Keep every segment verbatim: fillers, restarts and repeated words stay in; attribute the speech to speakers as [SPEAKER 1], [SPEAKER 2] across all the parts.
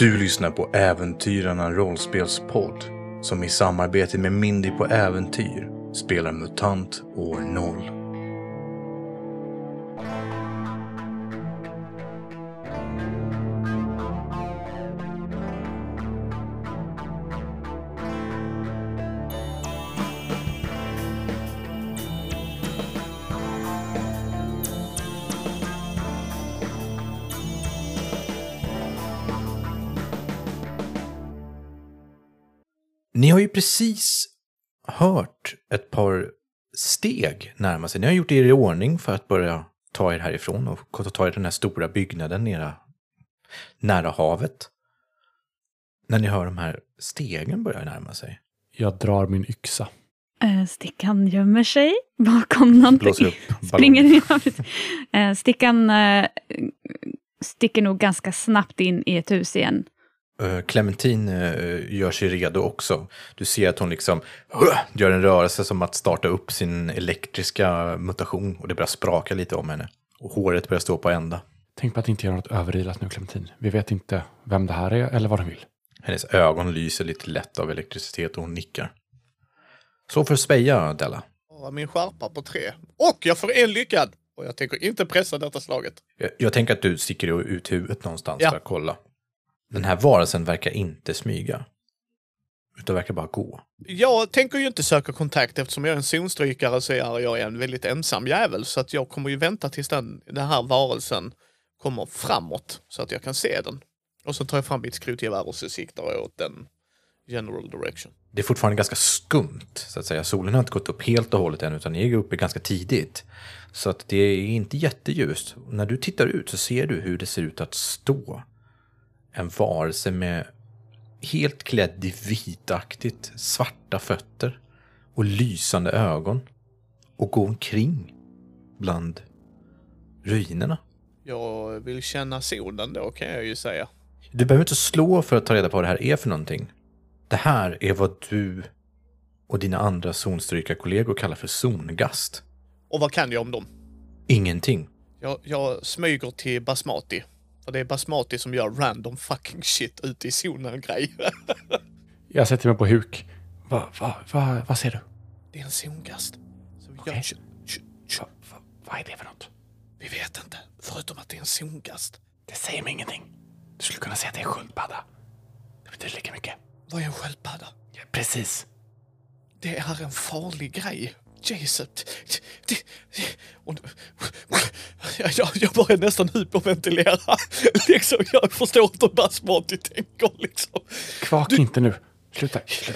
[SPEAKER 1] Du lyssnar på Äventyrarna rollspelspodd som i samarbete med Mindy på Äventyr spelar MUTANT år noll. Ni har ju precis hört ett par steg närma sig. Ni har gjort er i ordning för att börja ta er härifrån och ta er den här stora byggnaden nere, nära havet. När ni hör de här stegen börja närma sig.
[SPEAKER 2] Jag drar min yxa.
[SPEAKER 3] Uh, Stickan gömmer sig bakom någonting.
[SPEAKER 1] Blåser upp
[SPEAKER 3] Springer in. uh, Stickan uh, sticker nog ganska snabbt in i ett hus igen.
[SPEAKER 1] Clementine uh, gör sig redo också. Du ser att hon liksom uh, gör en rörelse som att starta upp sin elektriska mutation och det börjar spraka lite om henne. Och håret börjar stå på ända.
[SPEAKER 2] Tänk på att inte göra något överilat nu, Clementine. Vi vet inte vem det här är eller vad de vill.
[SPEAKER 1] Hennes ögon lyser lite lätt av elektricitet och hon nickar. Så för speja, Della.
[SPEAKER 4] Min skärpa på tre. Och jag får en lyckad. Och jag tänker inte pressa detta slaget.
[SPEAKER 1] Jag, jag tänker att du sticker ut huvudet någonstans
[SPEAKER 4] ja.
[SPEAKER 1] för att kolla. Den här varelsen verkar inte smyga. Utan verkar bara gå.
[SPEAKER 4] Jag tänker ju inte söka kontakt eftersom jag är en zonstrykare så är jag en väldigt ensam jävel. Så att jag kommer ju vänta tills den, den här varelsen kommer framåt så att jag kan se den. Och så tar jag fram mitt skrotgevär och så siktar jag åt den general direction.
[SPEAKER 1] Det är fortfarande ganska skumt så att säga. Solen har inte gått upp helt och hållet än utan är uppe ganska tidigt. Så att det är inte jätteljust. När du tittar ut så ser du hur det ser ut att stå. En varelse med helt klädd i vitaktigt svarta fötter och lysande ögon och gå omkring bland ruinerna.
[SPEAKER 4] Jag vill känna solen då kan jag ju säga.
[SPEAKER 1] Du behöver inte slå för att ta reda på vad det här är för någonting. Det här är vad du och dina andra zonstrykarkollegor kallar för zongast.
[SPEAKER 4] Och vad kan jag om dem?
[SPEAKER 1] Ingenting.
[SPEAKER 4] Jag, jag smyger till Basmati. För det är Basmati som gör random fucking shit ute i zonen grej.
[SPEAKER 2] Jag sätter mig på huk. Vad va, va, va ser du?
[SPEAKER 4] Det är en zongast. Så
[SPEAKER 2] Okay.
[SPEAKER 4] jag, sh, sh, sh.
[SPEAKER 2] Va, va, vad är det för något?
[SPEAKER 4] Vi vet inte. Förutom att det är en zongast.
[SPEAKER 2] Det säger mig ingenting. Du skulle kunna säga att det är en sköldpadda. Det betyder lika mycket.
[SPEAKER 4] Vad är en sköldpadda?
[SPEAKER 2] Ja, precis.
[SPEAKER 4] Det är en farlig grej. Jesus. Det, det, och, jag, jag bara nästan hyperventilera. Liksom, jag förstår inte hur Basmati tänker. Liksom.
[SPEAKER 2] Kvak du... inte nu. Sluta. Sluta.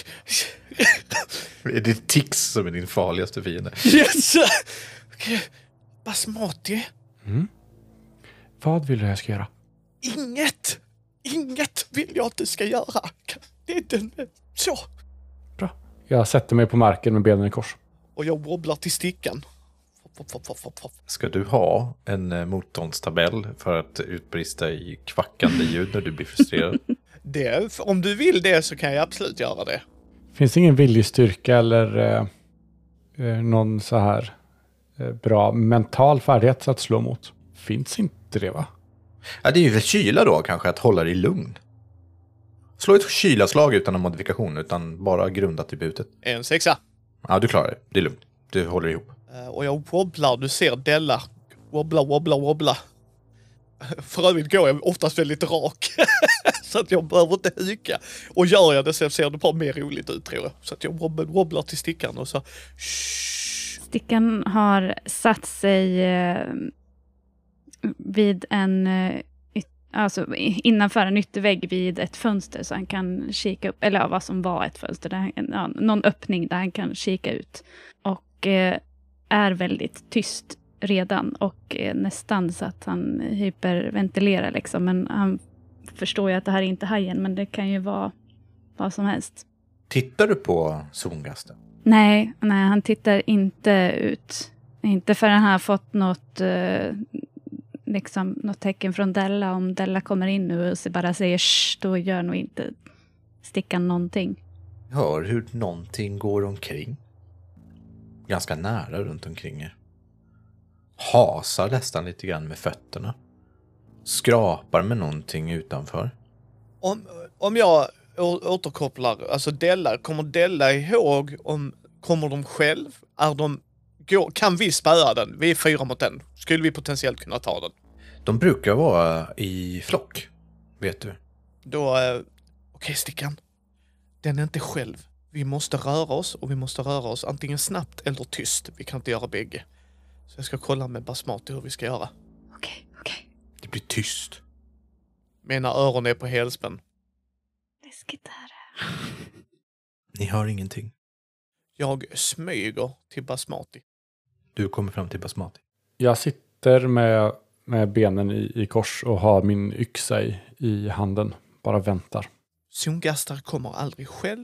[SPEAKER 1] Är det Tix som är din farligaste fiende?
[SPEAKER 4] Yes! Okay. Basmati?
[SPEAKER 2] Mm. Vad vill du jag ska göra?
[SPEAKER 4] Inget! Inget vill jag att du ska göra. Det är inte så.
[SPEAKER 2] Bra. Jag sätter mig på marken med benen i kors.
[SPEAKER 4] Och jag wobblar till stickan.
[SPEAKER 1] Ska du ha en motståndstabell för att utbrista i kvackande ljud när du blir frustrerad?
[SPEAKER 4] Det, om du vill det så kan jag absolut göra det.
[SPEAKER 2] Finns ingen viljestyrka eller eh, någon så här eh, bra mental färdighet att slå mot? Finns inte det, va?
[SPEAKER 1] Ja, det är ju väl kyla då kanske att hålla dig lugn. Slå ett kylaslag utan någon modifikation utan bara grundat i butet.
[SPEAKER 4] En sexa.
[SPEAKER 1] Ja, du klarar det. Det är lugnt. Du håller ihop.
[SPEAKER 4] Uh, och jag wobblar. Du ser Della. Wobbla, wobbla, wobbla. För övrigt går jag oftast väldigt rak. Så att jag behöver inte huka. Och gör jag det så ser det bara mer roligt ut tror jag. Så att jag wobblar till stickan och så... Shh.
[SPEAKER 3] Stickan har satt sig eh, vid en... Eh, Alltså innanför en yttervägg vid ett fönster så han kan kika upp, eller ja, vad som var ett fönster, där, ja, någon öppning där han kan kika ut. Och eh, är väldigt tyst redan och eh, nästan så att han hyperventilerar liksom. Men han förstår ju att det här är inte hajen, men det kan ju vara vad som helst.
[SPEAKER 1] Tittar du på zongasten?
[SPEAKER 3] Nej, nej, han tittar inte ut. Inte förrän han har fått något... Eh, liksom något tecken från Della. Om Della kommer in nu och bara säger shh, då gör nog inte Stickan någonting.
[SPEAKER 1] Hör hur någonting går omkring. Ganska nära runt omkring er. Hasar nästan lite grann med fötterna. Skrapar med någonting utanför.
[SPEAKER 4] Om, om jag å- återkopplar, alltså Della, kommer Della ihåg om, kommer de själv? Är de, går, kan vi spöa den? Vi är fyra mot en. Skulle vi potentiellt kunna ta den?
[SPEAKER 1] De brukar vara i flock, vet du.
[SPEAKER 4] Då, eh, okej okay, Stickan. Den är inte själv. Vi måste röra oss och vi måste röra oss antingen snabbt eller tyst. Vi kan inte göra bägge. Så jag ska kolla med Basmati hur vi ska göra.
[SPEAKER 3] Okej, okej.
[SPEAKER 1] Det blir tyst.
[SPEAKER 4] Mina öron är på helspänn.
[SPEAKER 3] Läskigt här.
[SPEAKER 1] Ni hör ingenting.
[SPEAKER 4] Jag smyger till Basmati.
[SPEAKER 1] Du kommer fram till Basmati.
[SPEAKER 2] Jag sitter med, med benen i, i kors och har min yxa i, i handen. Bara väntar.
[SPEAKER 4] Zongastar kommer aldrig själv.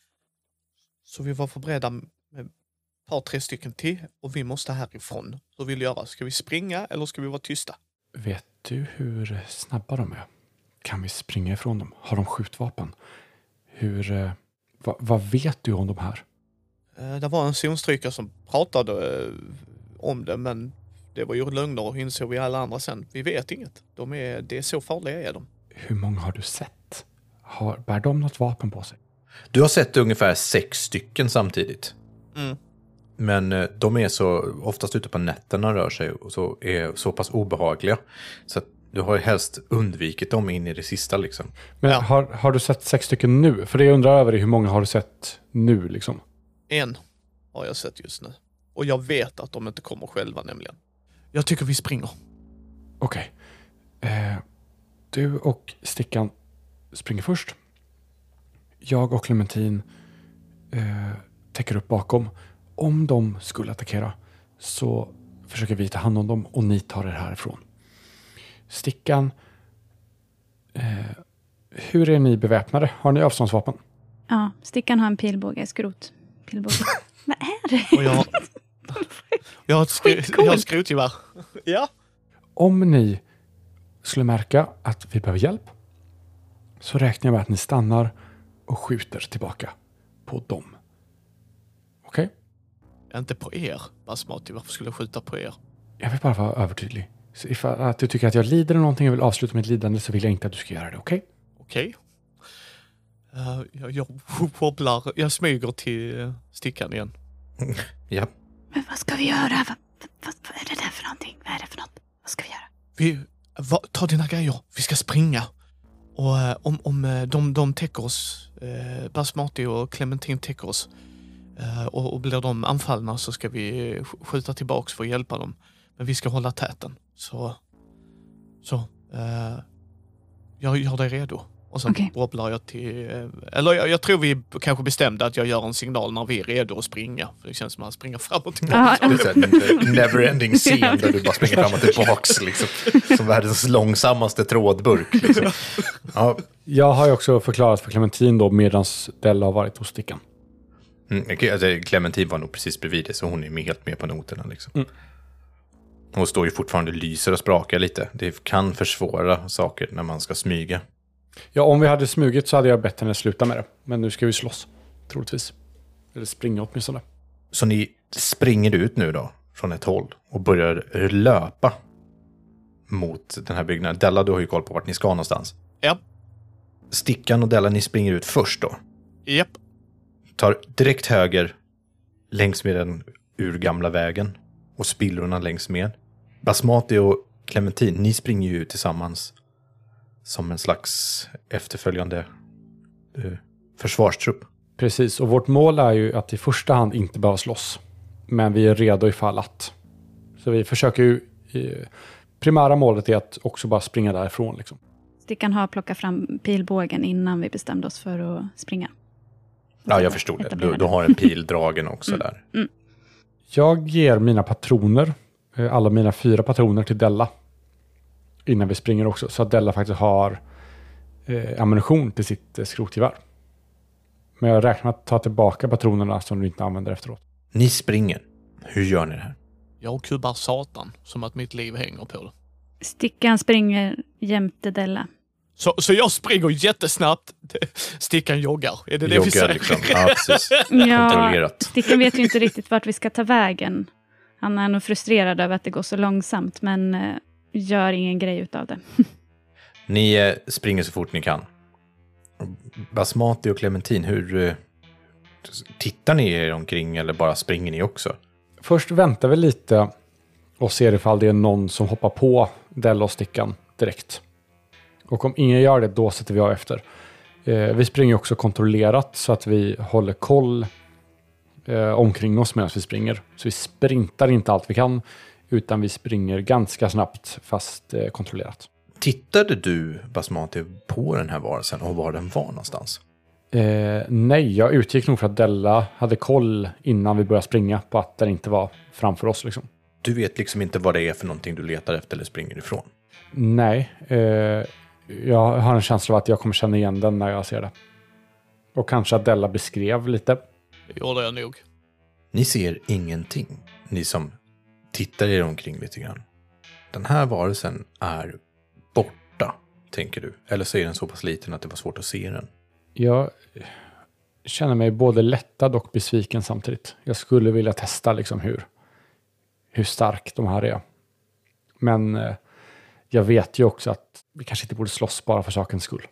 [SPEAKER 4] Så vi var förberedda med ett par, tre stycken till. Och vi måste härifrån. Hur vill du göra? Ska vi springa eller ska vi vara tysta?
[SPEAKER 2] Vet du hur snabba de är? Kan vi springa ifrån dem? Har de skjutvapen? Hur, eh, va, vad vet du om de här?
[SPEAKER 4] Eh, det var en zonstrykare som pratade eh, om det. Men det var ju lögner och insåg vi alla andra sen. Vi vet inget. De är, det är så farliga är de.
[SPEAKER 2] Hur många har du sett? Har, bär de något vapen på sig?
[SPEAKER 1] Du har sett ungefär sex stycken samtidigt.
[SPEAKER 4] Mm.
[SPEAKER 1] Men eh, de är så oftast ute på nätterna rör sig och så är så pass obehagliga. Så att du har helst undvikit dem in i det sista liksom.
[SPEAKER 2] Men
[SPEAKER 4] Ja.
[SPEAKER 2] har, har du sett sex stycken nu? För det jag undrar över är hur många har du sett nu liksom?
[SPEAKER 4] En har jag sett just nu. Och jag vet att de inte kommer själva nämligen. Jag tycker vi springer.
[SPEAKER 2] Okej. Eh, du och Stickan springer först. Jag och Clementine eh, täcker upp bakom. Om de skulle attackera så försöker vi ta hand om dem och ni tar er härifrån. Stickan, eh, hur är ni beväpnade? Har ni avståndsvapen?
[SPEAKER 3] Ja, Stickan har en pilbåge, skrot. Pilbåge. Vad är det?
[SPEAKER 4] Och jag, jag har ett skru, jag har ett skrotgevär. Ja.
[SPEAKER 2] Om ni skulle märka att vi behöver hjälp så räknar jag med att ni stannar och skjuter tillbaka på dem. Okej?
[SPEAKER 4] Inte på er, Basmati. Varför skulle jag skjuta på er?
[SPEAKER 2] Jag vill bara vara övertydlig. Så ifall att du tycker att jag lider eller någonting och vill avsluta mitt lidande så vill jag inte att du ska göra det, okej?
[SPEAKER 4] Okej. Uh, jag, jag wobblar. Jag smyger till uh, Stickan igen.
[SPEAKER 1] Ja.
[SPEAKER 3] Men vad ska vi göra? Vad, vad, vad är det där för någonting? Vad är det för något? Vad ska vi göra?
[SPEAKER 4] Vi, va, ta dina grejer. Vi ska springa. Och uh, om, om uh, de, de täcker oss, uh, Basmati och Clementine täcker oss uh, och, och blir de anfallna så ska vi uh, skjuta tillbaks för att hjälpa dem. Men vi ska hålla täten. Så, så uh, jag gör dig redo. Och sen
[SPEAKER 3] Okej.
[SPEAKER 4] wobblar jag till... Eller jag, jag tror vi kanske bestämde att jag gör en signal när vi är redo att springa. För det känns som att man springer fram och tillbaka.
[SPEAKER 3] Ja,
[SPEAKER 1] Det är så här en never-ending scen där du bara springer fram och tillbaks liksom. Som världens långsammaste trådburk. Liksom. Ja,
[SPEAKER 2] Jag har ju också förklarat för Clementine då medan Della har varit hos Stickan.
[SPEAKER 1] mm, okej, alltså, Clementine var nog precis bredvid det så hon är med, helt med på noterna. Liksom.
[SPEAKER 2] Mm.
[SPEAKER 1] Hon står ju fortfarande och lyser och sprakar lite. Det kan försvåra saker när man ska smyga.
[SPEAKER 2] Ja, om vi hade smugit så hade jag bett henne sluta med det. Men nu ska vi slåss, troligtvis. Eller springa åtminstone.
[SPEAKER 1] Så ni springer ut nu då från ett håll och börjar löpa mot den här byggnaden. Della, du har ju koll på vart ni ska någonstans.
[SPEAKER 4] Ja.
[SPEAKER 1] Stickan och Della, ni springer ut först då.
[SPEAKER 4] Japp.
[SPEAKER 1] Tar direkt höger längs med den urgamla vägen och spillrorna längs med. Basmati och Clementine, ni springer ju tillsammans som en slags efterföljande eh, försvarstrupp.
[SPEAKER 2] Precis, och vårt mål är ju att i första hand inte behöva slåss. Men vi är redo ifall att. Så vi försöker ju... Eh, primära målet är att också bara springa därifrån liksom.
[SPEAKER 3] Stickan har plockat fram pilbågen innan vi bestämde oss för att springa.
[SPEAKER 1] Ja, jag förstod det. Du, du har en pil dragen också där.
[SPEAKER 3] Mm.
[SPEAKER 2] Jag ger mina patroner, eh, alla mina fyra patroner till Della. Innan vi springer också. Så att Della faktiskt har eh, ammunition till sitt eh, skrotgevär. Men jag räknar att ta tillbaka patronerna som du inte använder efteråt.
[SPEAKER 1] Ni springer. Hur gör ni det här?
[SPEAKER 4] Jag kubbar satan som att mitt liv hänger på det.
[SPEAKER 3] Stickan springer jämte Della.
[SPEAKER 4] Så, så jag springer jättesnabbt. Stickan joggar. Är det det vi
[SPEAKER 1] Joggar
[SPEAKER 4] säger?
[SPEAKER 1] liksom. Ja, precis.
[SPEAKER 3] Ja,
[SPEAKER 1] Kontrollerat.
[SPEAKER 3] Stickan vet ju inte riktigt vart vi ska ta vägen. Han är nog frustrerad över att det går så långsamt, men eh, gör ingen grej utav det.
[SPEAKER 1] Ni eh, springer så fort ni kan. Basmati och Clementin, hur eh, tittar ni er omkring eller bara springer ni också?
[SPEAKER 2] Först väntar vi lite och ser ifall det är någon som hoppar på Della och Stickan direkt. Och om ingen gör det, då sätter vi av efter. Eh, vi springer också kontrollerat så att vi håller koll eh, omkring oss medan vi springer. Så vi sprintar inte allt vi kan, utan vi springer ganska snabbt fast eh, kontrollerat.
[SPEAKER 1] Tittade du, Basmati, på den här varelsen och var den var någonstans?
[SPEAKER 2] Eh, nej, jag utgick nog för att Della hade koll innan vi började springa på att den inte var framför oss. Liksom.
[SPEAKER 1] Du vet liksom inte vad det är för någonting du letar efter eller springer ifrån?
[SPEAKER 2] Nej, eh, jag har en känsla av att jag kommer känna igen den när jag ser det. Och kanske att Della beskrev lite.
[SPEAKER 4] Det gjorde jag nog.
[SPEAKER 1] Ni ser ingenting, ni som tittar er omkring lite grann. Den här varelsen är borta, tänker du. Eller så är den så pass liten att det var svårt att se den.
[SPEAKER 2] Jag känner mig både lättad och besviken samtidigt. Jag skulle vilja testa liksom hur, hur stark de här är. Men eh, jag vet ju också att vi kanske inte borde slåss bara för sakens skull.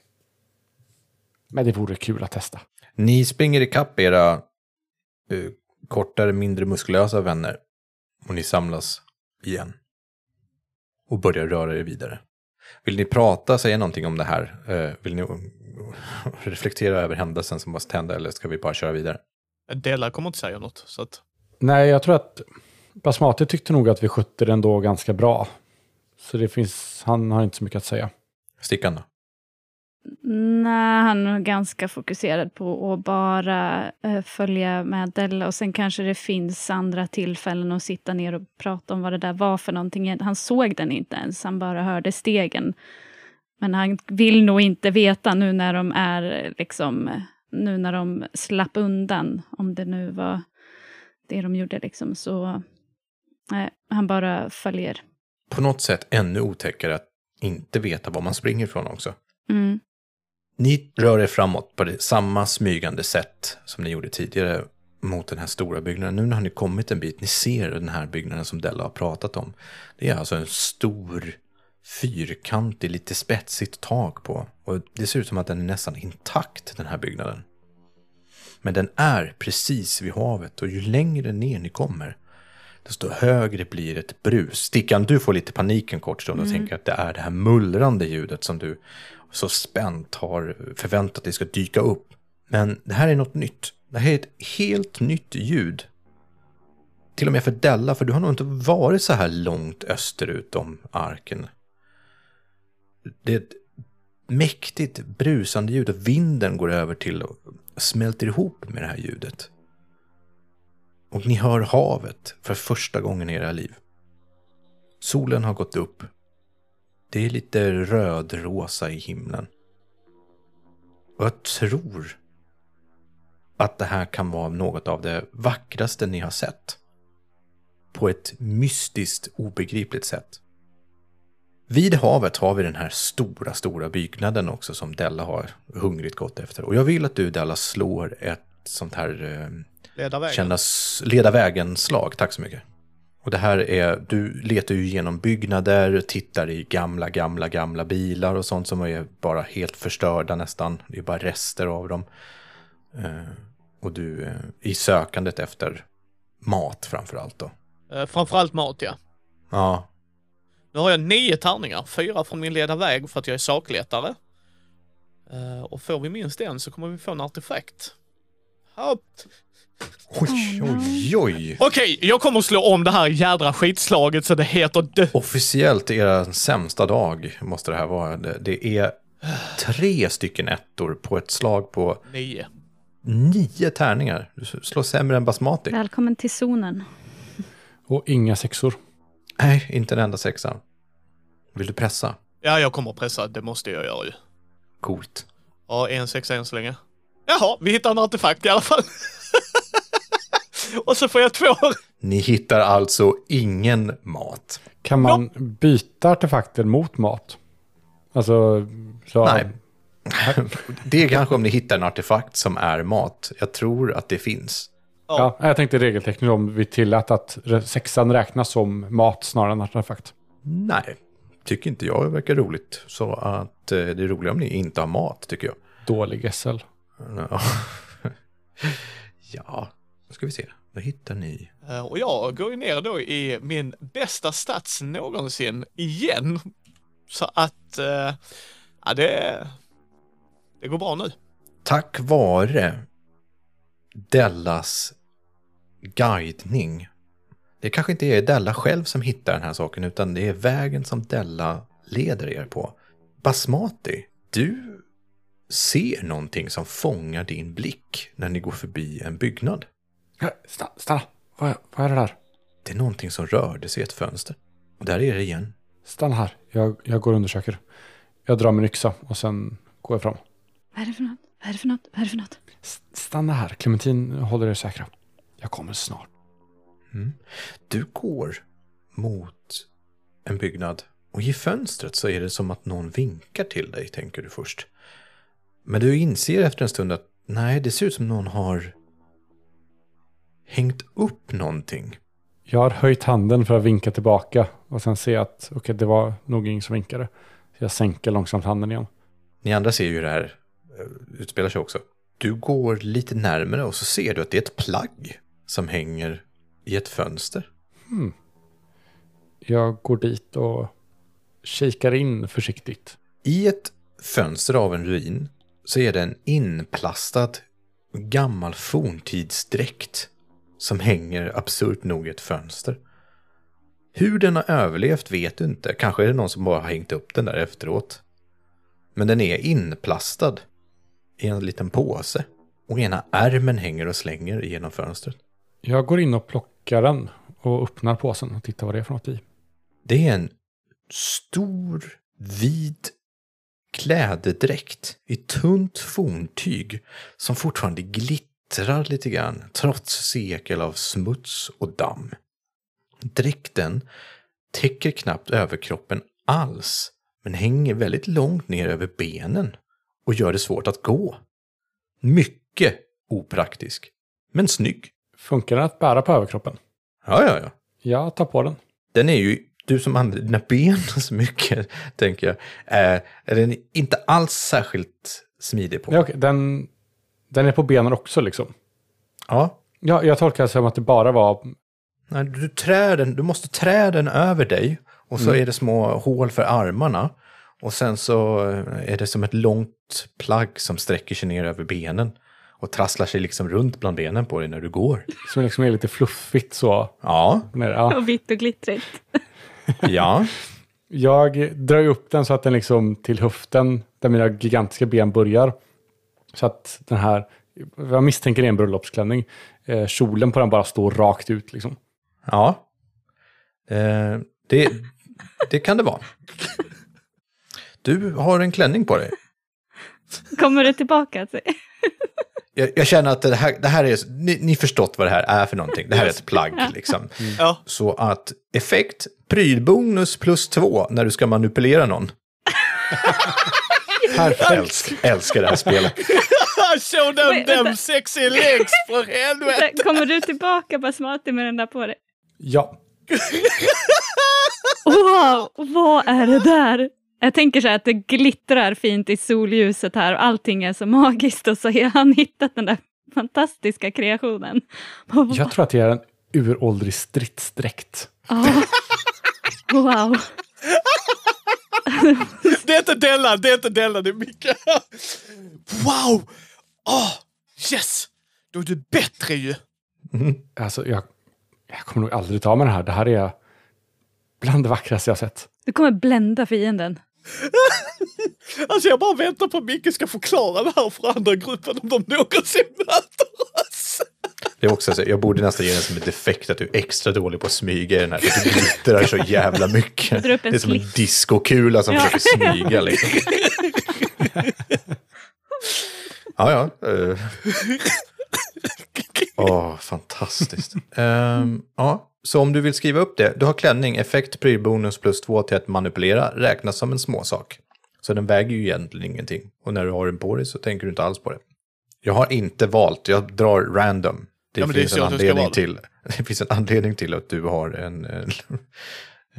[SPEAKER 2] Men det vore kul att testa.
[SPEAKER 1] Ni springer ikapp era uh, kortare, mindre muskulösa vänner. Och ni samlas igen. Och börjar röra er vidare. Vill ni prata, säga någonting om det här? Uh, vill ni uh, reflektera över händelsen som bara hände, eller ska vi bara köra vidare?
[SPEAKER 4] Della kommer inte säga något. Så att...
[SPEAKER 2] Nej, jag tror att Basmati tyckte nog att vi skötte den då ganska bra. Så det finns, han har inte så mycket att säga.
[SPEAKER 1] Stickan då?
[SPEAKER 3] Nej, han är ganska fokuserad på att bara eh, följa med Della. Och sen kanske det finns andra tillfällen att sitta ner och prata om vad det där var för någonting. Han såg den inte ens, han bara hörde stegen. Men han vill nog inte veta nu när de är liksom, nu när de slapp undan, om det nu var det de gjorde liksom. Så nej, han bara följer.
[SPEAKER 1] På något sätt ännu otäckare att inte veta var man springer ifrån också.
[SPEAKER 3] Mm.
[SPEAKER 1] Ni rör er framåt på det samma smygande sätt som ni gjorde tidigare mot den här stora byggnaden. Nu har ni kommit en bit. Ni ser den här byggnaden som Della har pratat om. Det är alltså en stor, fyrkantig, lite spetsigt tak på. Och det ser ut som att den är nästan intakt, den här byggnaden. Men den är precis vid havet, och ju längre ner ni kommer, desto högre blir ett brus. Stickan, du får lite panik en kort stund och mm. tänker att det är det här mullrande ljudet som du så spänt har förväntat dig ska dyka upp. Men det här är något nytt. Det här är ett helt nytt ljud. Till och med för Della, för du har nog inte varit så här långt österut om arken. Det är ett mäktigt brusande ljud, och vinden går över till och smälter ihop med det här ljudet. Och ni hör havet för första gången i era liv. Solen har gått upp. Det är lite röd-rosa i himlen. Och jag tror att det här kan vara något av det vackraste ni har sett. På ett mystiskt, obegripligt sätt. Vid havet har vi den här stora, stora byggnaden också som Della har hungrigt gått efter. Och jag vill att du, Della, slår ett sånt här eh,
[SPEAKER 4] leda vägen.
[SPEAKER 1] Kännas, leda vägen-slag. Tack så mycket. Och det här är, du letar ju igenom byggnader, tittar i gamla, gamla, gamla bilar och sånt som är bara helt förstörda nästan. Det är bara rester av dem. Eh, och du eh, i sökandet efter mat framförallt då.
[SPEAKER 4] Eh, framförallt mat, ja.
[SPEAKER 1] Ja.
[SPEAKER 4] Nu har jag nio tärningar, fyra från min leda väg för att jag är sakletare. Uh, och får vi minst en så kommer vi få en artefakt. Hopp.
[SPEAKER 1] Oj, oj, oj.
[SPEAKER 4] Okej, okay, jag kommer att slå om det här jädra skitslaget så det heter dö.
[SPEAKER 1] Officiellt era sämsta dag måste det här vara. Det, det är tre stycken ettor på ett slag på
[SPEAKER 4] nio.
[SPEAKER 1] Nio tärningar. Du slår sämre än Basmati.
[SPEAKER 3] Välkommen till zonen.
[SPEAKER 2] Och inga sexor.
[SPEAKER 1] Nej, inte en enda sexa. Vill du pressa?
[SPEAKER 4] Ja, jag kommer att pressa. Det måste jag göra ju.
[SPEAKER 1] Coolt.
[SPEAKER 4] Ja, en sexa än så länge. Jaha, vi hittar en artefakt i alla fall. Och så får jag två.
[SPEAKER 1] Ni hittar alltså ingen mat.
[SPEAKER 2] Kan man no. byta artefakter mot mat? Alltså, så...
[SPEAKER 1] Nej. Det är kanske om ni hittar en artefakt som är mat. Jag tror att det finns.
[SPEAKER 2] Ja, jag tänkte regeltekniskt om vi tillät att sexan räknas som mat snarare än artefakt.
[SPEAKER 1] Nej, tycker inte jag. Det verkar roligt. Så att det är roligt om ni inte har mat, tycker jag.
[SPEAKER 2] dålig S L.
[SPEAKER 1] Ja. Ja, då ska vi se. Vad hittar ni?
[SPEAKER 4] Eh, Och jag går ju ner då i min bästa stats någonsin igen. Så att eh, ja, det, det går bra nu.
[SPEAKER 1] Tack vare Dellas guidning. Det kanske inte är Della själv som hittar den här saken, utan det är vägen som Della leder er på. Basmati, du ser någonting som fångar din blick när ni går förbi en byggnad.
[SPEAKER 2] Ja, stanna, stanna. Vad, är, vad är det där?
[SPEAKER 1] Det är någonting som rörde sig i ett fönster. Och där är det igen.
[SPEAKER 2] Stanna här. Jag, jag går och undersöker. Jag drar min yxa och sen går jag fram.
[SPEAKER 3] Vad är det för något? Vad är det för något? Vad är det för något?
[SPEAKER 2] S- stanna här. Clementine håller er säkra. Jag kommer snart.
[SPEAKER 1] Mm. Du går mot en byggnad och i fönstret så är det som att någon vinkar till dig, tänker du först. Men du inser efter en stund att nej, det ser ut som någon har hängt upp någonting.
[SPEAKER 2] Jag har höjt handen för att vinka tillbaka och sen ser jag att okay, det var nog ingen som vinkade. Så jag sänker långsamt handen igen.
[SPEAKER 1] Ni andra ser ju det här uh, utspelar sig också. Du går lite närmare och så ser du att det är ett plagg som hänger i ett fönster.
[SPEAKER 2] Hmm. Jag går dit och kikar in försiktigt.
[SPEAKER 1] I ett fönster av en ruin så är det en inplastad gammal forntidsdräkt som hänger absurt nog i ett fönster. Hur den har överlevt vet du inte. Kanske är det någon som bara har hängt upp den där efteråt. Men den är inplastad i en liten påse. Och ena ärmen hänger och slänger genom fönstret.
[SPEAKER 2] Jag går in och plockar den och öppnar påsen och tittar vad det är för något i.
[SPEAKER 1] Det är en stor, vit klädedräkt i tunt forntyg som fortfarande glittrar lite grann trots sekel av smuts och damm. Dräkten täcker knappt överkroppen alls men hänger väldigt långt ner över benen och gör det svårt att gå. Mycket opraktisk, men snygg.
[SPEAKER 2] Funkar den att bära på överkroppen?
[SPEAKER 1] Ja, ja, ja.
[SPEAKER 2] Jag tar på den.
[SPEAKER 1] Den är ju, du som använder dina ben så mycket, tänker jag, är, är den inte alls särskilt smidig på.
[SPEAKER 2] Ja, okej. Den, den är på benen också liksom.
[SPEAKER 1] Ja.
[SPEAKER 2] Ja, jag tolkar det som att det bara var...
[SPEAKER 1] Nej, du, trär den, du måste trä den över dig och så
[SPEAKER 2] Mm.
[SPEAKER 1] är det små hål för armarna och sen så är det som ett långt plagg som sträcker sig ner över benen och trasslar sig liksom runt bland benen på dig när du går.
[SPEAKER 2] Som liksom är lite fluffigt så.
[SPEAKER 1] Ja,
[SPEAKER 2] Ja.
[SPEAKER 3] Och vitt och glittrigt.
[SPEAKER 1] ja.
[SPEAKER 2] Jag drar ju upp den så att den liksom till höften där mina gigantiska ben börjar. Så att den här, jag misstänker det är en bröllopsklänning. Eh, kjolen på den bara står rakt ut liksom.
[SPEAKER 1] Ja. Eh, det, det kan det vara. Du har en klänning på dig.
[SPEAKER 3] Kommer det tillbaka till?
[SPEAKER 1] Jag, jag känner att det här, det här är, ni, ni förstått vad det här är för någonting. Det här är ett plagg liksom.
[SPEAKER 4] Ja.
[SPEAKER 1] Så att effekt, prylbonus plus två när du ska manipulera någon.
[SPEAKER 2] Perfekt.
[SPEAKER 1] Älsk, älskar det här spelet.
[SPEAKER 4] Show them
[SPEAKER 3] Wait,
[SPEAKER 4] them
[SPEAKER 3] vänta.
[SPEAKER 4] sexy legs för helvete.
[SPEAKER 3] Kommer du tillbaka Basmati med den där på dig?
[SPEAKER 2] Ja.
[SPEAKER 3] Wow, vad är det där? Jag tänker så här att det glittrar fint i solljuset här och allting är så magiskt och så har han hittat den där fantastiska kreationen.
[SPEAKER 2] Jag tror att det är en uråldrig stridsdräkt.
[SPEAKER 3] Ah. Wow.
[SPEAKER 4] Det är inte Della, det är inte Della, det är Micke. Wow! Oh, yes! Då är du bättre ju.
[SPEAKER 2] Alltså jag, jag kommer nog aldrig ta med det här. Det här är bland det vackraste jag sett.
[SPEAKER 3] Du kommer blända fienden.
[SPEAKER 4] Alltså jag bara väntar på att Micke ska förklara det här för andra gruppen om de någonsin möter oss.
[SPEAKER 1] Det är också så, jag borde nästan ge den som en defekt att du är extra dålig på att smyga i den här. Du glittrar så jävla mycket.
[SPEAKER 3] drar upp en
[SPEAKER 1] Det är som en
[SPEAKER 3] klick.
[SPEAKER 1] discokula som
[SPEAKER 3] Ja.
[SPEAKER 1] försöker smyga liksom. Ja, ja. Uh. Åh, fantastiskt. Um, ja, så om du vill skriva upp det, du har klänning, effekt, prylbonus plus två till att manipulera, räknas som en småsak. Så den väger ju egentligen ingenting. Och när du har den på dig så tänker du inte alls på det. Jag har inte valt, jag drar random. Det,
[SPEAKER 4] Ja, men det är
[SPEAKER 1] finns
[SPEAKER 4] så
[SPEAKER 1] en
[SPEAKER 4] att du ska
[SPEAKER 1] anledning
[SPEAKER 4] vara.
[SPEAKER 1] till, det finns en anledning till att du har en, en,